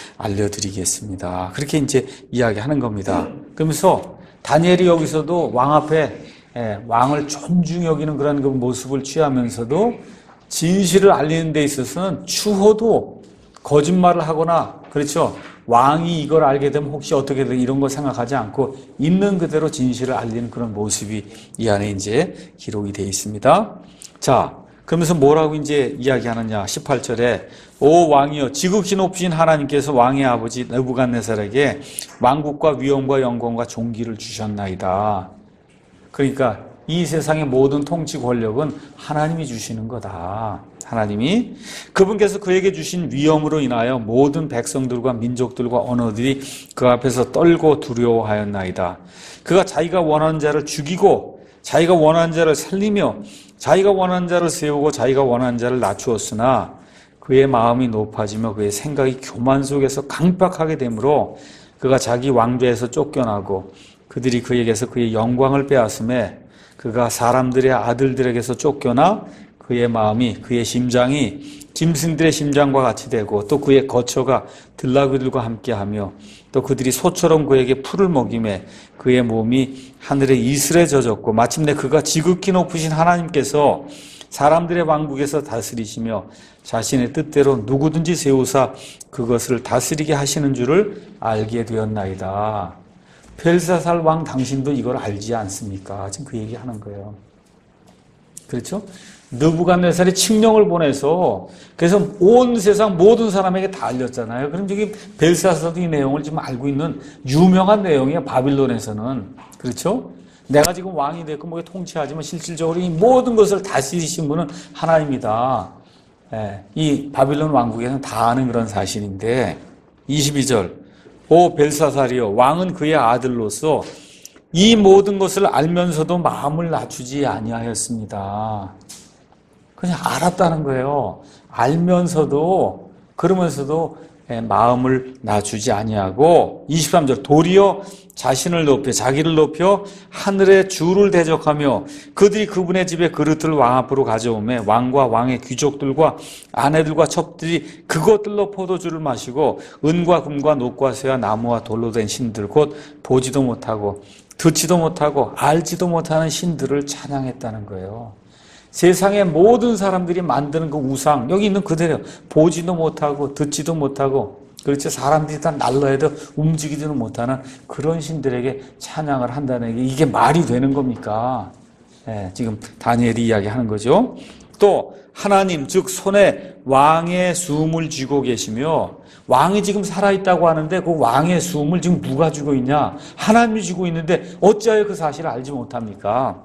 알려드리겠습니다. 그렇게 이제 이야기하는 겁니다. 그러면서 다니엘이 여기서도 왕 앞에 왕을 존중히 여기는 그런 그 모습을 취하면서도 진실을 알리는 데 있어서는 추호도 거짓말을 하거나, 그렇죠, 왕이 이걸 알게 되면 혹시 어떻게 되든 이런 거 생각하지 않고 있는 그대로 진실을 알리는 그런 모습이 이 안에 이제 기록이 되어 있습니다. 자, 그러면서 뭐라고 이제 이야기하느냐. 18절에 오 왕이여, 지극히 높으신 하나님께서 왕의 아버지 느부갓네살에게 왕국과 위엄과 영광과 존귀를 주셨나이다. 그러니까 이 세상의 모든 통치 권력은 하나님이 주시는 거다. 하나님이 그분께서 그에게 주신 위엄으로 인하여 모든 백성들과 민족들과 언어들이 그 앞에서 떨고 두려워하였나이다. 그가 자기가 원하는 자를 죽이고 자기가 원하는 자를 살리며 자기가 원하는 자를 세우고 자기가 원하는 자를 낮추었으나 그의 마음이 높아지며 그의 생각이 교만 속에서 강박하게 되므로 그가 자기 왕좌에서 쫓겨나고 그들이 그에게서 그의 영광을 빼앗음에 그가 사람들의 아들들에게서 쫓겨나 그의 마음이, 그의 심장이 짐승들의 심장과 같이 되고 또 그의 거처가 들나귀들과 함께하며 또 그들이 소처럼 그에게 풀을 먹이매 그의 몸이 하늘의 이슬에 젖었고 마침내 그가 지극히 높으신 하나님께서 사람들의 왕국에서 다스리시며 자신의 뜻대로 누구든지 세우사 그것을 다스리게 하시는 줄을 알게 되었나이다. 벨사살 왕 당신도 이걸 알지 않습니까? 지금 그 얘기하는 거예요. 그렇죠? 느부갓네살이 칙령을 보내서 그래서 온 세상 모든 사람에게 다 알렸잖아요. 그럼 저기 벨사살도 이 내용을 지금 알고 있는 유명한 내용이에요. 바빌론에서는. 그렇죠? 내가 지금 왕이 됐고 뭐 통치하지만 실질적으로 이 모든 것을 다스리신 분은 하나님이다. 이 바빌론 왕국에서는 다 아는 그런 사실인데 22절 오 벨사살이여, 왕은 그의 아들로서 이 모든 것을 알면서도 마음을 낮추지 아니하였습니다. 그냥 알았다는 거예요. 알면서도, 그러면서도 마음을 낮추지 아니하고 23절 도리어 자신을 높여 자기를 높여 하늘의 주를 대적하며 그들이 그분의 집에 그릇을 왕 앞으로 가져오매 왕과 왕의 귀족들과 아내들과 첩들이 그것들로 포도주를 마시고 은과 금과 녹과 쇠와 나무와 돌로 된 신들 곧 보지도 못하고 듣지도 못하고 알지도 못하는 신들을 찬양했다는 거예요. 세상의 모든 사람들이 만드는 그 우상, 여기 있는 그대로 보지도 못하고 듣지도 못하고, 그렇죠, 사람들이 다 날라해도 움직이지도 못하는 그런 신들에게 찬양을 한다는 게 이게 말이 되는 겁니까? 지금 다니엘이 이야기하는 거죠. 또 하나님 즉 손에 왕의 수음을 쥐고 계시며 왕이 지금 살아있다고 하는데 그 왕의 수음을 지금 누가 쥐고 있냐? 하나님이 쥐고 있는데 어찌하여 그 사실을 알지 못합니까?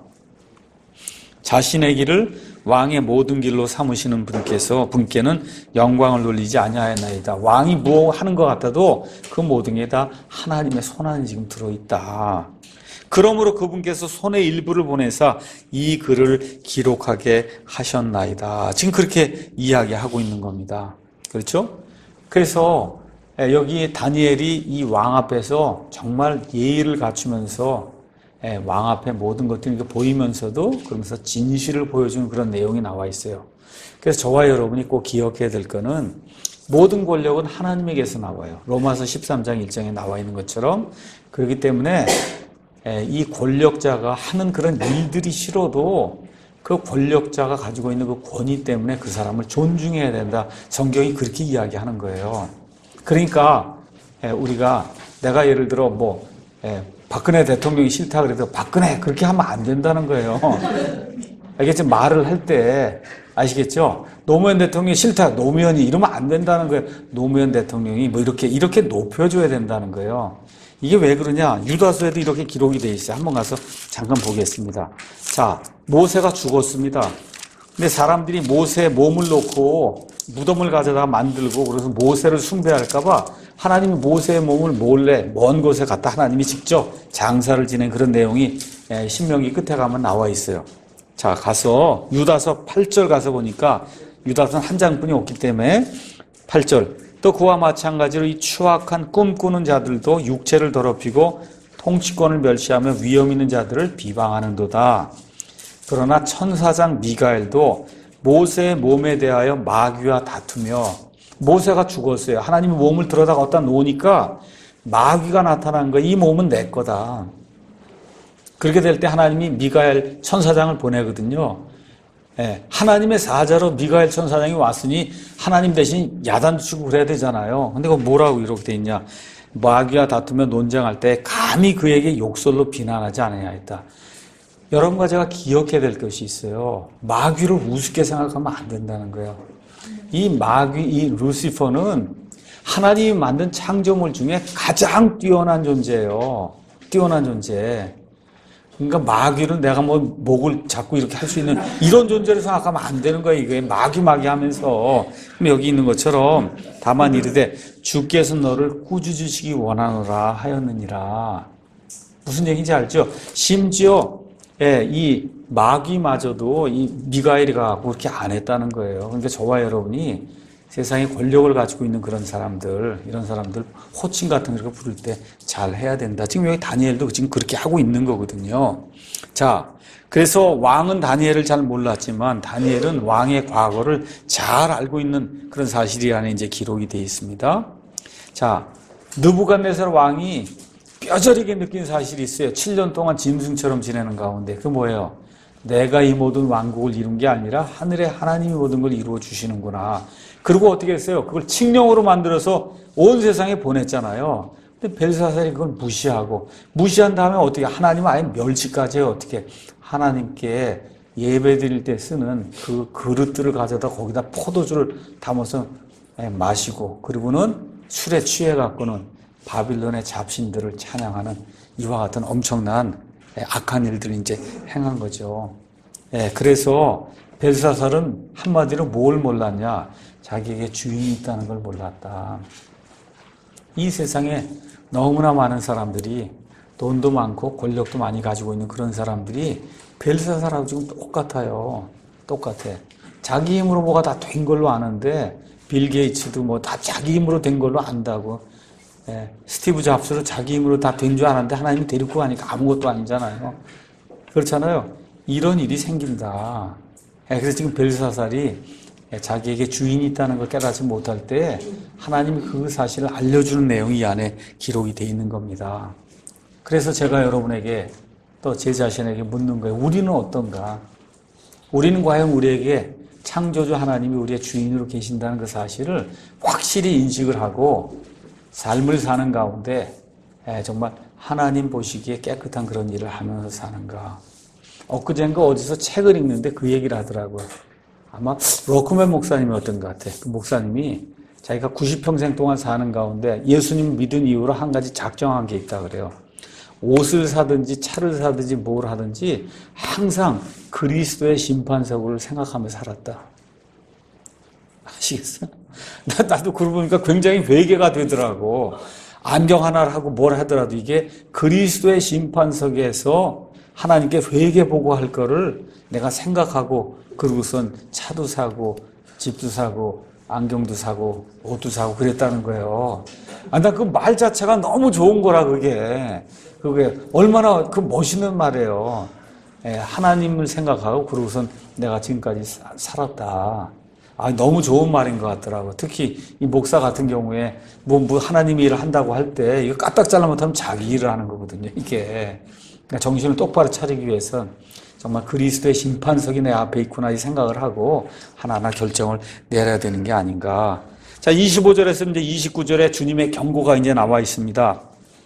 자신의 길을 왕의 모든 길로 삼으시는 분께는 영광을 돌리지 아니하였나이다. 왕이 뭐 하는 것 같아도 그 모든 게 다 하나님의 손 안에 지금 들어있다. 그러므로 그분께서 손의 일부를 보내사 이 글을 기록하게 하셨나이다. 지금 그렇게 이야기하고 있는 겁니다. 그렇죠? 그래서 여기 다니엘이 이 왕 앞에서 정말 예의를 갖추면서 왕 앞에 모든 것들이 보이면서도 그러면서 진실을 보여주는 그런 내용이 나와 있어요. 그래서 저와 여러분이 꼭 기억해야 될 거는 모든 권력은 하나님에게서 나와요. 로마서 13장 1장에 나와 있는 것처럼. 그렇기 때문에 이 권력자가 하는 그런 일들이 싫어도 그 권력자가 가지고 있는 그 권위 때문에 그 사람을 존중해야 된다. 성경이 그렇게 이야기하는 거예요. 그러니까 우리가 내가 예를 들어 박근혜 대통령이 싫다 그래도 박근혜 그렇게 하면 안 된다는 거예요. 알겠죠? 말을 할 때 아시겠죠? 노무현 대통령이 싫다. 노무현이 이러면 안 된다는 거예요. 노무현 대통령이 이렇게 높여줘야 된다는 거예요. 이게 왜 그러냐? 유다서에도 이렇게 기록이 돼 있어요. 한번 가서 잠깐 보겠습니다. 자, 모세가 죽었습니다. 근데 사람들이 모세의 몸을 놓고 무덤을 가져다가 만들고 그래서 모세를 숭배할까봐 하나님이 모세의 몸을 몰래 먼 곳에 갖다 하나님이 직접 장사를 지낸 그런 내용이 신명기 끝에 가면 나와 있어요. 자, 가서 유다서 8절 가서 보니까 유다서는 한 장뿐이 없기 때문에 8절 또 그와 마찬가지로 이 추악한 꿈꾸는 자들도 육체를 더럽히고 통치권을 멸시하며 위험 있는 자들을 비방하는도다. 그러나 천사장 미가엘도 모세의 몸에 대하여 마귀와 다투며 모세가 죽었어요. 하나님이 몸을 들여다가 어디다 놓으니까 마귀가 나타난 거예요. 이 몸은 내 거다. 그렇게 될 때 하나님이 미가엘 천사장을 보내거든요. 하나님의 사자로 미가엘 천사장이 왔으니 하나님 대신 야단치고 그래야 되잖아요. 근데 그거 뭐라고 이렇게 돼 있냐. 마귀와 다투며 논쟁할 때 감히 그에게 욕설로 비난하지 않아야 했다. 여러분과 제가 기억해야 될 것이 있어요. 마귀를 우습게 생각하면 안 된다는 거예요. 이 마귀, 이 루시퍼는 하나님이 만든 창조물 중에 가장 뛰어난 존재예요. 뛰어난 존재. 그러니까 마귀는 내가 목을 잡고 이렇게 할 수 있는 이런 존재를 생각하면 안 되는 거예요. 이게 마귀 하면서. 그럼 여기 있는 것처럼 다만 이르되 주께서 너를 꾸짖으시기 원하노라 하였느니라. 무슨 얘기인지 알죠? 심지어 이 마귀마저도 이 미가엘이가 그렇게 안 했다는 거예요. 그러니까 저와 여러분이 세상에 권력을 가지고 있는 그런 사람들, 이런 사람들 호칭 같은 거 부를 때 잘 해야 된다. 지금 여기 다니엘도 지금 그렇게 하고 있는 거거든요. 자, 그래서 왕은 다니엘을 잘 몰랐지만 다니엘은 왕의 과거를 잘 알고 있는 그런 사실이 안에 이제 기록이 되어 있습니다. 자, 느부갓네살 왕이 뼈저리게 느낀 사실이 있어요. 7년 동안 짐승처럼 지내는 가운데. 그 뭐예요? 내가 이 모든 왕국을 이룬 게 아니라 하늘의 하나님이 모든 걸 이루어 주시는구나. 그리고 어떻게 했어요? 그걸 칙령으로 만들어서 온 세상에 보냈잖아요. 근데 벨사살이 그걸 무시한 다음에 어떻게 하나님은 아예 멸치까지 해요. 어떻게 하나님께 예배 드릴 때 쓰는 그 그릇들을 가져다 거기다 포도주를 담아서 마시고 그리고는 술에 취해 갖고는 바빌론의 잡신들을 찬양하는 이와 같은 엄청난 악한 일들을 이제 행한 거죠. 그래서 벨사살은 한마디로 뭘 몰랐냐? 자기에게 주인이 있다는 걸 몰랐다. 이 세상에 너무나 많은 사람들이 돈도 많고 권력도 많이 가지고 있는 그런 사람들이 벨사살하고 지금 똑같아요. 똑같아. 자기 힘으로 뭐가 다 된 걸로 아는데 빌 게이츠도 다 자기 힘으로 된 걸로 안다고. 스티브 잡스도 자기 힘으로 다 된 줄 아는데 하나님이 데리고 가니까 아무것도 아니잖아요. 그렇잖아요. 이런 일이 생긴다. 그래서 지금 벨사살이 자기에게 주인이 있다는 걸 깨닫지 못할 때 하나님이 그 사실을 알려주는 내용이 이 안에 기록이 되어 있는 겁니다. 그래서 제가 여러분에게 또 제 자신에게 묻는 거예요. 우리는 어떤가? 우리는 과연 우리에게 창조주 하나님이 우리의 주인으로 계신다는 그 사실을 확실히 인식을 하고 삶을 사는 가운데 정말 하나님 보시기에 깨끗한 그런 일을 하면서 사는가? 엊그젠가 어디서 책을 읽는데 그 얘기를 하더라고요. 아마 로크맨 목사님이었던 것 같아요. 그 목사님이 자기가 90평생 동안 사는 가운데 예수님 믿은 이후로 한 가지 작정한 게 있다 그래요. 옷을 사든지 차를 사든지 뭘 하든지 항상 그리스도의 심판석을 생각하며 살았다. 아시겠어요? 나도 그러고 보니까 굉장히 회개가 되더라고. 안경 하나를 하고 뭘 하더라도 이게 그리스도의 심판석에서 하나님께 회개 보고 할 거를 내가 생각하고 그러고선 차도 사고 집도 사고 안경도 사고 옷도 사고 그랬다는 거예요. 나 그 말 자체가 너무 좋은 거라 그게. 그게 얼마나 그 멋있는 말이에요. 예, 하나님을 생각하고 그러고선 내가 지금까지 살았다. 아, 너무 좋은 말인 것 같더라고요. 특히 이 목사 같은 경우에 뭐 하나님 일을 한다고 할 때 이거 까딱 잘라못하면 자기 일을 하는 거거든요. 이게 그러니까 정신을 똑바로 차리기 위해선 정말 그리스도의 심판석이 내 앞에 있구나 이 생각을 하고 하나하나 결정을 내려야 되는 게 아닌가. 자, 25절에서 이제 29절에 주님의 경고가 이제 나와 있습니다.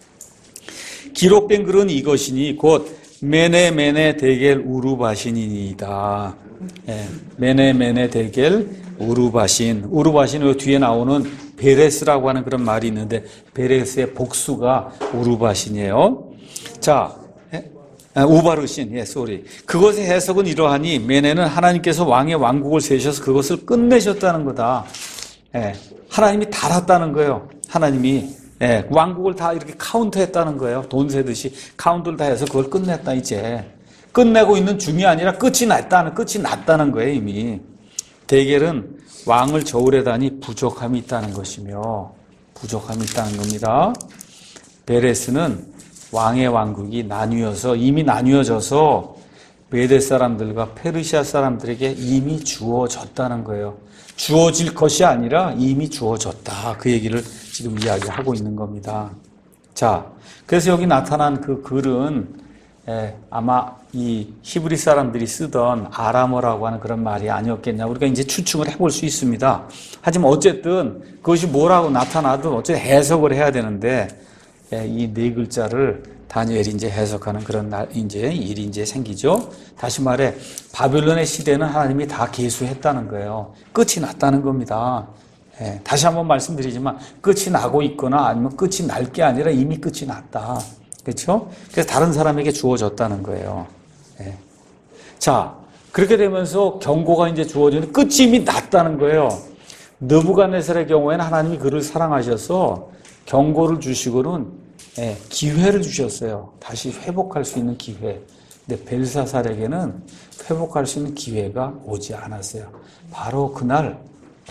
기록된 글은 이것이니 곧 메네 데겔 우루바신이니이다. 예, 메네 데겔 우루바신. 우루바신은 뒤에 나오는 베레스라고 하는 그런 말이 있는데 베레스의 복수가 우루바신이에요. 자, 우바르신, 그것의 해석은 이러하니 메네는 하나님께서 왕의 왕국을 세셔서 그것을 끝내셨다는 거다. 예, 하나님이 달았다는 거예요. 하나님이 왕국을 다 이렇게 카운트했다는 거예요. 돈 세듯이 카운트를 다 해서 그걸 끝냈다. 이제 끝내고 있는 중이 아니라 끝이 났다는 거예요. 이미 데겔은 왕을 저울에다니 부족함이 있다는 것이며 부족함이 있다는 겁니다. 베레스는 왕의 왕국이 이미 나뉘어져서 메대 사람들과 페르시아 사람들에게 이미 주어졌다는 거예요. 주어질 것이 아니라 이미 주어졌다. 그 얘기를 지금 이야기하고 있는 겁니다. 자, 그래서 여기 나타난 그 글은 아마 이 히브리 사람들이 쓰던 아람어라고 하는 그런 말이 아니었겠냐. 우리가 이제 추측을 해볼 수 있습니다. 하지만 어쨌든 그것이 뭐라고 나타나도 어쨌든 해석을 해야 되는데 이 네 글자를 다니엘이 이제 해석하는 그런 일이 이제 생기죠. 다시 말해, 바빌론의 시대는 하나님이 다 계수했다는 거예요. 끝이 났다는 겁니다. 다시 한번 말씀드리지만, 끝이 나고 있거나 아니면 끝이 날 게 아니라 이미 끝이 났다. 그렇죠? 그래서 다른 사람에게 주어졌다는 거예요. 자, 그렇게 되면서 경고가 이제 주어지는데 끝이 이미 났다는 거예요. 느부갓네살의 경우에는 하나님이 그를 사랑하셔서 경고를 주시고는 기회를 주셨어요. 다시 회복할 수 있는 기회. 근데 벨사살에게는 회복할 수 있는 기회가 오지 않았어요. 바로 그날,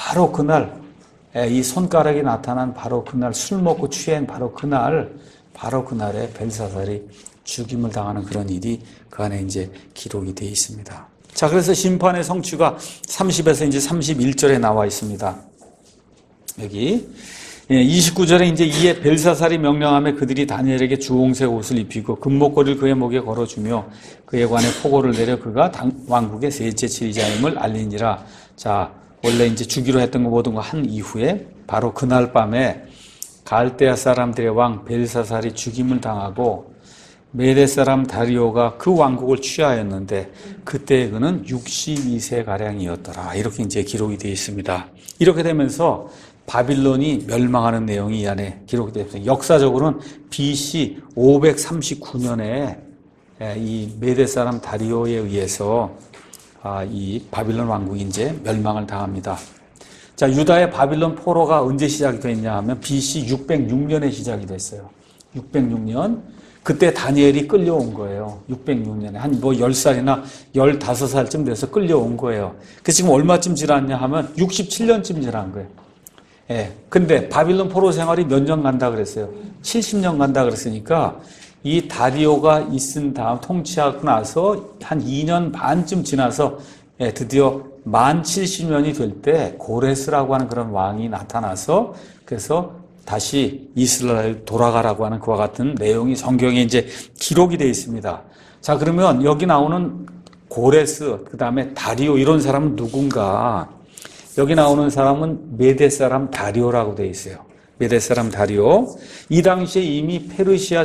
이 손가락이 나타난 바로 그날, 술 먹고 취한 바로 그날에 벨사살이 죽임을 당하는 그런 일이 그 안에 이제 기록이 되어 있습니다. 자, 그래서 심판의 성취가 30에서 이제 31절에 나와 있습니다. 여기 29절에 이제 이에 벨사살이 명령하며 그들이 다니엘에게 주홍색 옷을 입히고 금목걸이를 그의 목에 걸어주며 그의 관에 포고를 내려 그가 왕국의 셋째 지휘자임을 알리니라. 자, 원래 이제 주기로 했던 거 모든 거 한 이후에 바로 그날 밤에 갈대아 사람들의 왕 벨사살이 죽임을 당하고 메대 사람 다리오가 그 왕국을 취하였는데 그때 그는 62세 가량이었더라. 이렇게 이제 기록이 되어 있습니다. 이렇게 되면서 바빌론이 멸망하는 내용이 이 안에 기록이 되어 있습니다. 역사적으로는 BC 539년에 이 메대 사람 다리오에 의해서 이 바빌론 왕국이 이제 멸망을 당합니다. 자, 유다의 바빌론 포로가 언제 시작이 됐냐 하면 BC 606년에 시작이 됐어요. 606년. 그때 다니엘이 끌려온 거예요. 606년에. 한 10살이나 15살쯤 돼서 끌려온 거예요. 그래서 지금 얼마쯤 지났냐 하면 67년쯤 지난 거예요. 근데 바빌론 포로 생활이 몇 년 간다 그랬어요? 70년 간다 그랬으니까 이 다리오가 있은 다음 통치하고 나서 한 2년 반쯤 지나서 드디어 만 70년이 될 때 고레스라고 하는 그런 왕이 나타나서 그래서 다시 이스라엘 돌아가라고 하는 그와 같은 내용이 성경에 이제 기록이 되어 있습니다. 자, 그러면 여기 나오는 고레스, 그 다음에 다리오 이런 사람은 누군가? 여기 나오는 사람은 메대 사람 다리오라고 되어 있어요. 메대 사람 다리오. 이 당시에 이미 페르시아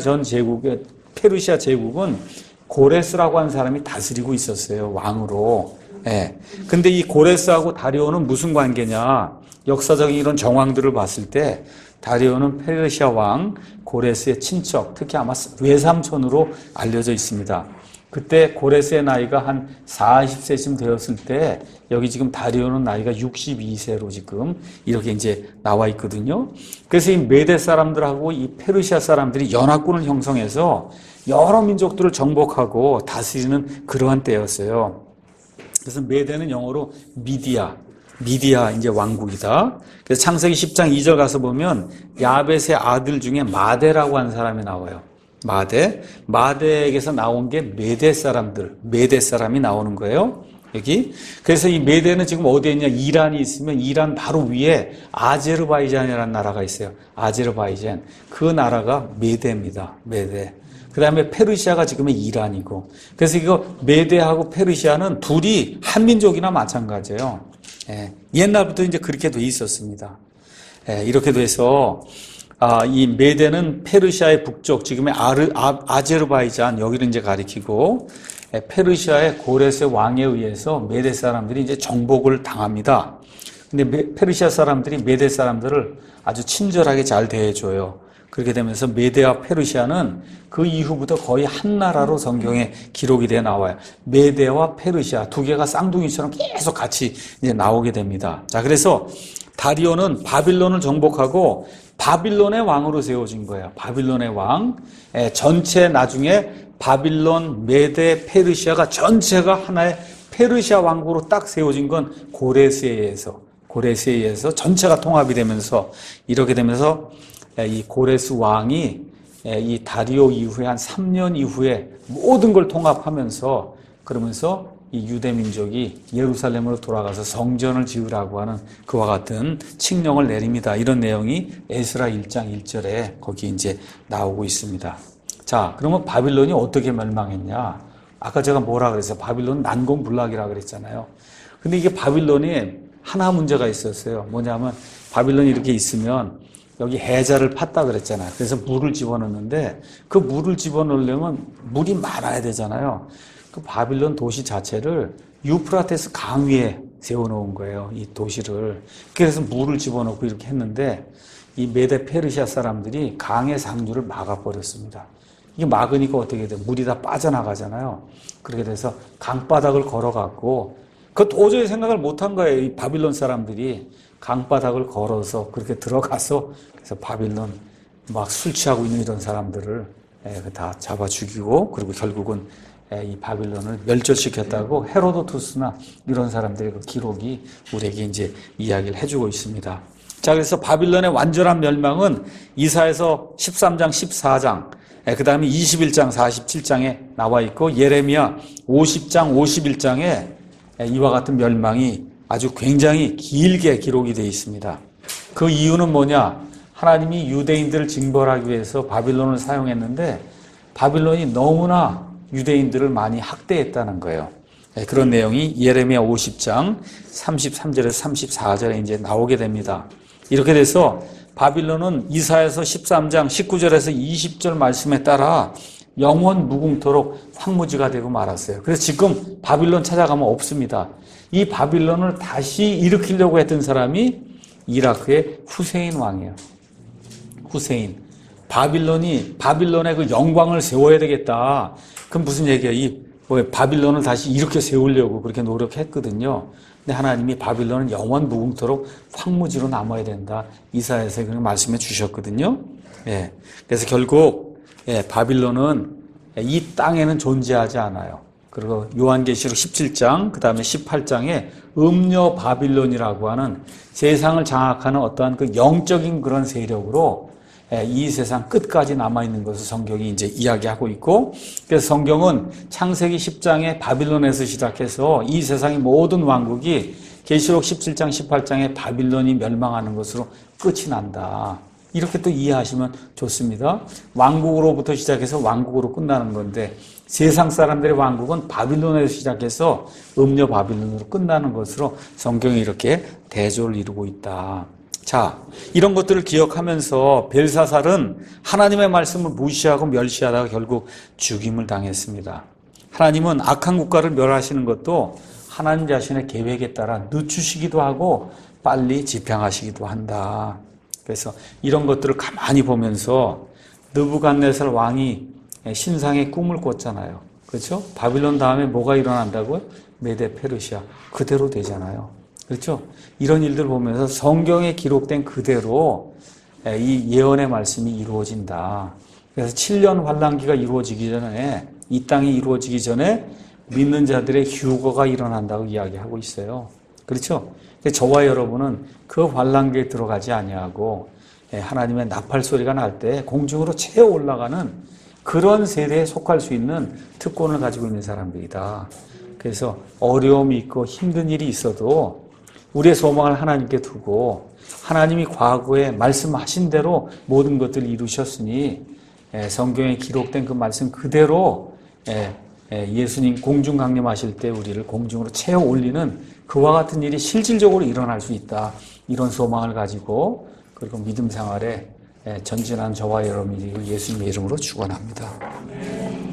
제국은 고레스라고 하는 사람이 다스리고 있었어요. 왕으로. 근데 이 고레스하고 다리오는 무슨 관계냐? 역사적인 이런 정황들을 봤을 때 다리오는 페르시아 왕 고레스의 친척, 특히 아마 외삼촌으로 알려져 있습니다. 그때 고레스의 나이가 한 40세쯤 되었을 때 여기 지금 다리오는 나이가 62세로 지금 이렇게 이제 나와 있거든요. 그래서 이 메대 사람들하고 이 페르시아 사람들이 연합군을 형성해서 여러 민족들을 정복하고 다스리는 그러한 때였어요. 그래서 메대는 영어로 미디아 이제 왕국이다. 그래서 창세기 10장 2절 가서 보면 야벳의 아들 중에 마대라고 하는 사람이 나와요. 마대에게서 나온 게 메대 사람들, 메대 사람이 나오는 거예요. 여기. 그래서 이 메대는 지금 어디에 있냐? 이란이 있으면 이란 바로 위에 아제르바이잔이라는 나라가 있어요. 아제르바이잔. 그 나라가 메대입니다. 메대. 그 다음에 페르시아가 지금의 이란이고. 그래서 이거 메대하고 페르시아는 둘이 한민족이나 마찬가지예요. 예. 옛날부터 이제 그렇게 돼 있었습니다. 예. 이렇게 돼서 이 메대는 페르시아의 북쪽, 지금의 아제르바이잔, 여기를 이제 가리키고, 페르시아의 고레스 왕에 의해서 메대 사람들이 이제 정복을 당합니다. 근데 페르시아 사람들이 메대 사람들을 아주 친절하게 잘 대해줘요. 그렇게 되면서 메대와 페르시아는 그 이후부터 거의 한 나라로 성경에 기록이 되어 나와요. 메대와 페르시아 두 개가 쌍둥이처럼 계속 같이 이제 나오게 됩니다. 자, 그래서 다리오는 바빌론을 정복하고 바빌론의 왕으로 세워진 거예요. 바빌론의 왕. 전체 나중에 바빌론, 메대, 페르시아가 전체가 하나의 페르시아 왕국으로 딱 세워진 건 고레스에 의해서 전체가 통합이 되면서 이렇게 되면서 이 고레스 왕이 이 다리오 이후에 한 3년 이후에 모든 걸 통합하면서 그러면서 이 유대 민족이 예루살렘으로 돌아가서 성전을 지으라고 하는 그와 같은 칙령을 내립니다. 이런 내용이 에스라 1장 1절에 거기 이제 나오고 있습니다. 자, 그러면 바빌론이 어떻게 멸망했냐? 아까 제가 뭐라 그랬어요? 바빌론 난공불락이라 그랬잖아요. 근데 이게 바빌론이 하나 문제가 있었어요. 뭐냐면 바빌론이 이렇게 있으면 여기 해자를 팠다 그랬잖아요. 그래서 물을 집어넣는데 그 물을 집어넣으려면 물이 많아야 되잖아요. 그 바빌론 도시 자체를 유프라테스 강 위에 세워놓은 거예요. 이 도시를. 그래서 물을 집어넣고 이렇게 했는데 이 메데 페르시아 사람들이 강의 상류를 막아버렸습니다. 이게 막으니까 어떻게 돼요? 물이 다 빠져나가잖아요. 그렇게 돼서 강바닥을 걸어갖고 그 도저히 생각을 못한 거예요. 이 바빌론 사람들이 강바닥을 걸어서 그렇게 들어가서 그래서 바빌론 막 술 취하고 있는 이런 사람들을 다 잡아 죽이고 그리고 결국은 이 바빌론을 멸절시켰다고 헤로도투스나 이런 사람들의 그 기록이 우리에게 이제 이야기를 해주고 있습니다. 자, 그래서 바빌론의 완전한 멸망은 이사야서 13장, 14장, 그 다음에 21장, 47장에 나와 있고 예레미야 50장, 51장에 이와 같은 멸망이 아주 굉장히 길게 기록이 되어 있습니다. 그 이유는 뭐냐? 하나님이 유대인들을 징벌하기 위해서 바빌론을 사용했는데 바빌론이 너무나 유대인들을 많이 학대했다는 거예요. 그런 내용이 예레미야 50장 33절에서 34절에 이제 나오게 됩니다. 이렇게 돼서 바빌론은 이사야서 13장 19절에서 20절 말씀에 따라 영원 무궁토록 황무지가 되고 말았어요. 그래서 지금 바빌론 찾아가면 없습니다. 이 바빌론을 다시 일으키려고 했던 사람이 이라크의 후세인 왕이에요. 후세인. 바빌론의 그 영광을 세워야 되겠다. 그럼 무슨 얘기야? 바빌론을 다시 이렇게 세우려고 그렇게 노력했거든요. 근데 하나님이 바빌론은 영원 무궁토록 황무지로 남아야 된다. 이사야에서 그렇게 말씀해 주셨거든요. 예. 그래서 결국 바빌론은 이 땅에는 존재하지 않아요. 그리고 요한계시록 17장, 그 다음에 18장에 음녀 바빌론이라고 하는 세상을 장악하는 어떠한 그 영적인 그런 세력으로 이 세상 끝까지 남아있는 것을 성경이 이제 이야기하고 있고, 그래서 성경은 창세기 10장에 바빌론에서 시작해서 이 세상의 모든 왕국이 계시록 17장, 18장에 바빌론이 멸망하는 것으로 끝이 난다. 이렇게 또 이해하시면 좋습니다. 왕국으로부터 시작해서 왕국으로 끝나는 건데 세상 사람들의 왕국은 바빌론에서 시작해서 음녀 바빌론으로 끝나는 것으로 성경이 이렇게 대조를 이루고 있다. 자, 이런 것들을 기억하면서 벨사살은 하나님의 말씀을 무시하고 멸시하다가 결국 죽임을 당했습니다. 하나님은 악한 국가를 멸하시는 것도 하나님 자신의 계획에 따라 늦추시기도 하고 빨리 집행하시기도 한다. 그래서 이런 것들을 가만히 보면서 느부갓네살 왕이 신상의 꿈을 꿨잖아요. 그렇죠? 바빌론 다음에 뭐가 일어난다고요? 메데 페르시아. 그대로 되잖아요. 그렇죠? 이런 일들 보면서 성경에 기록된 그대로 이 예언의 말씀이 이루어진다. 그래서 7년 환란기가 이루어지기 전에, 이 땅이 이루어지기 전에 믿는 자들의 휴거가 일어난다고 이야기하고 있어요. 그렇죠? 저와 여러분은 그 환란기에 들어가지 아니하고 하나님의 나팔 소리가 날 때 공중으로 채어 올라가는 그런 세대에 속할 수 있는 특권을 가지고 있는 사람들이다. 그래서 어려움이 있고 힘든 일이 있어도 우리의 소망을 하나님께 두고 하나님이 과거에 말씀하신 대로 모든 것들을 이루셨으니 성경에 기록된 그 말씀 그대로 예수님 공중 강림하실 때 우리를 공중으로 채워 올리는 그와 같은 일이 실질적으로 일어날 수 있다. 이런 소망을 가지고 그리고 믿음 생활에 전진한 저와 여러분이 예수님의 이름으로 축원합니다.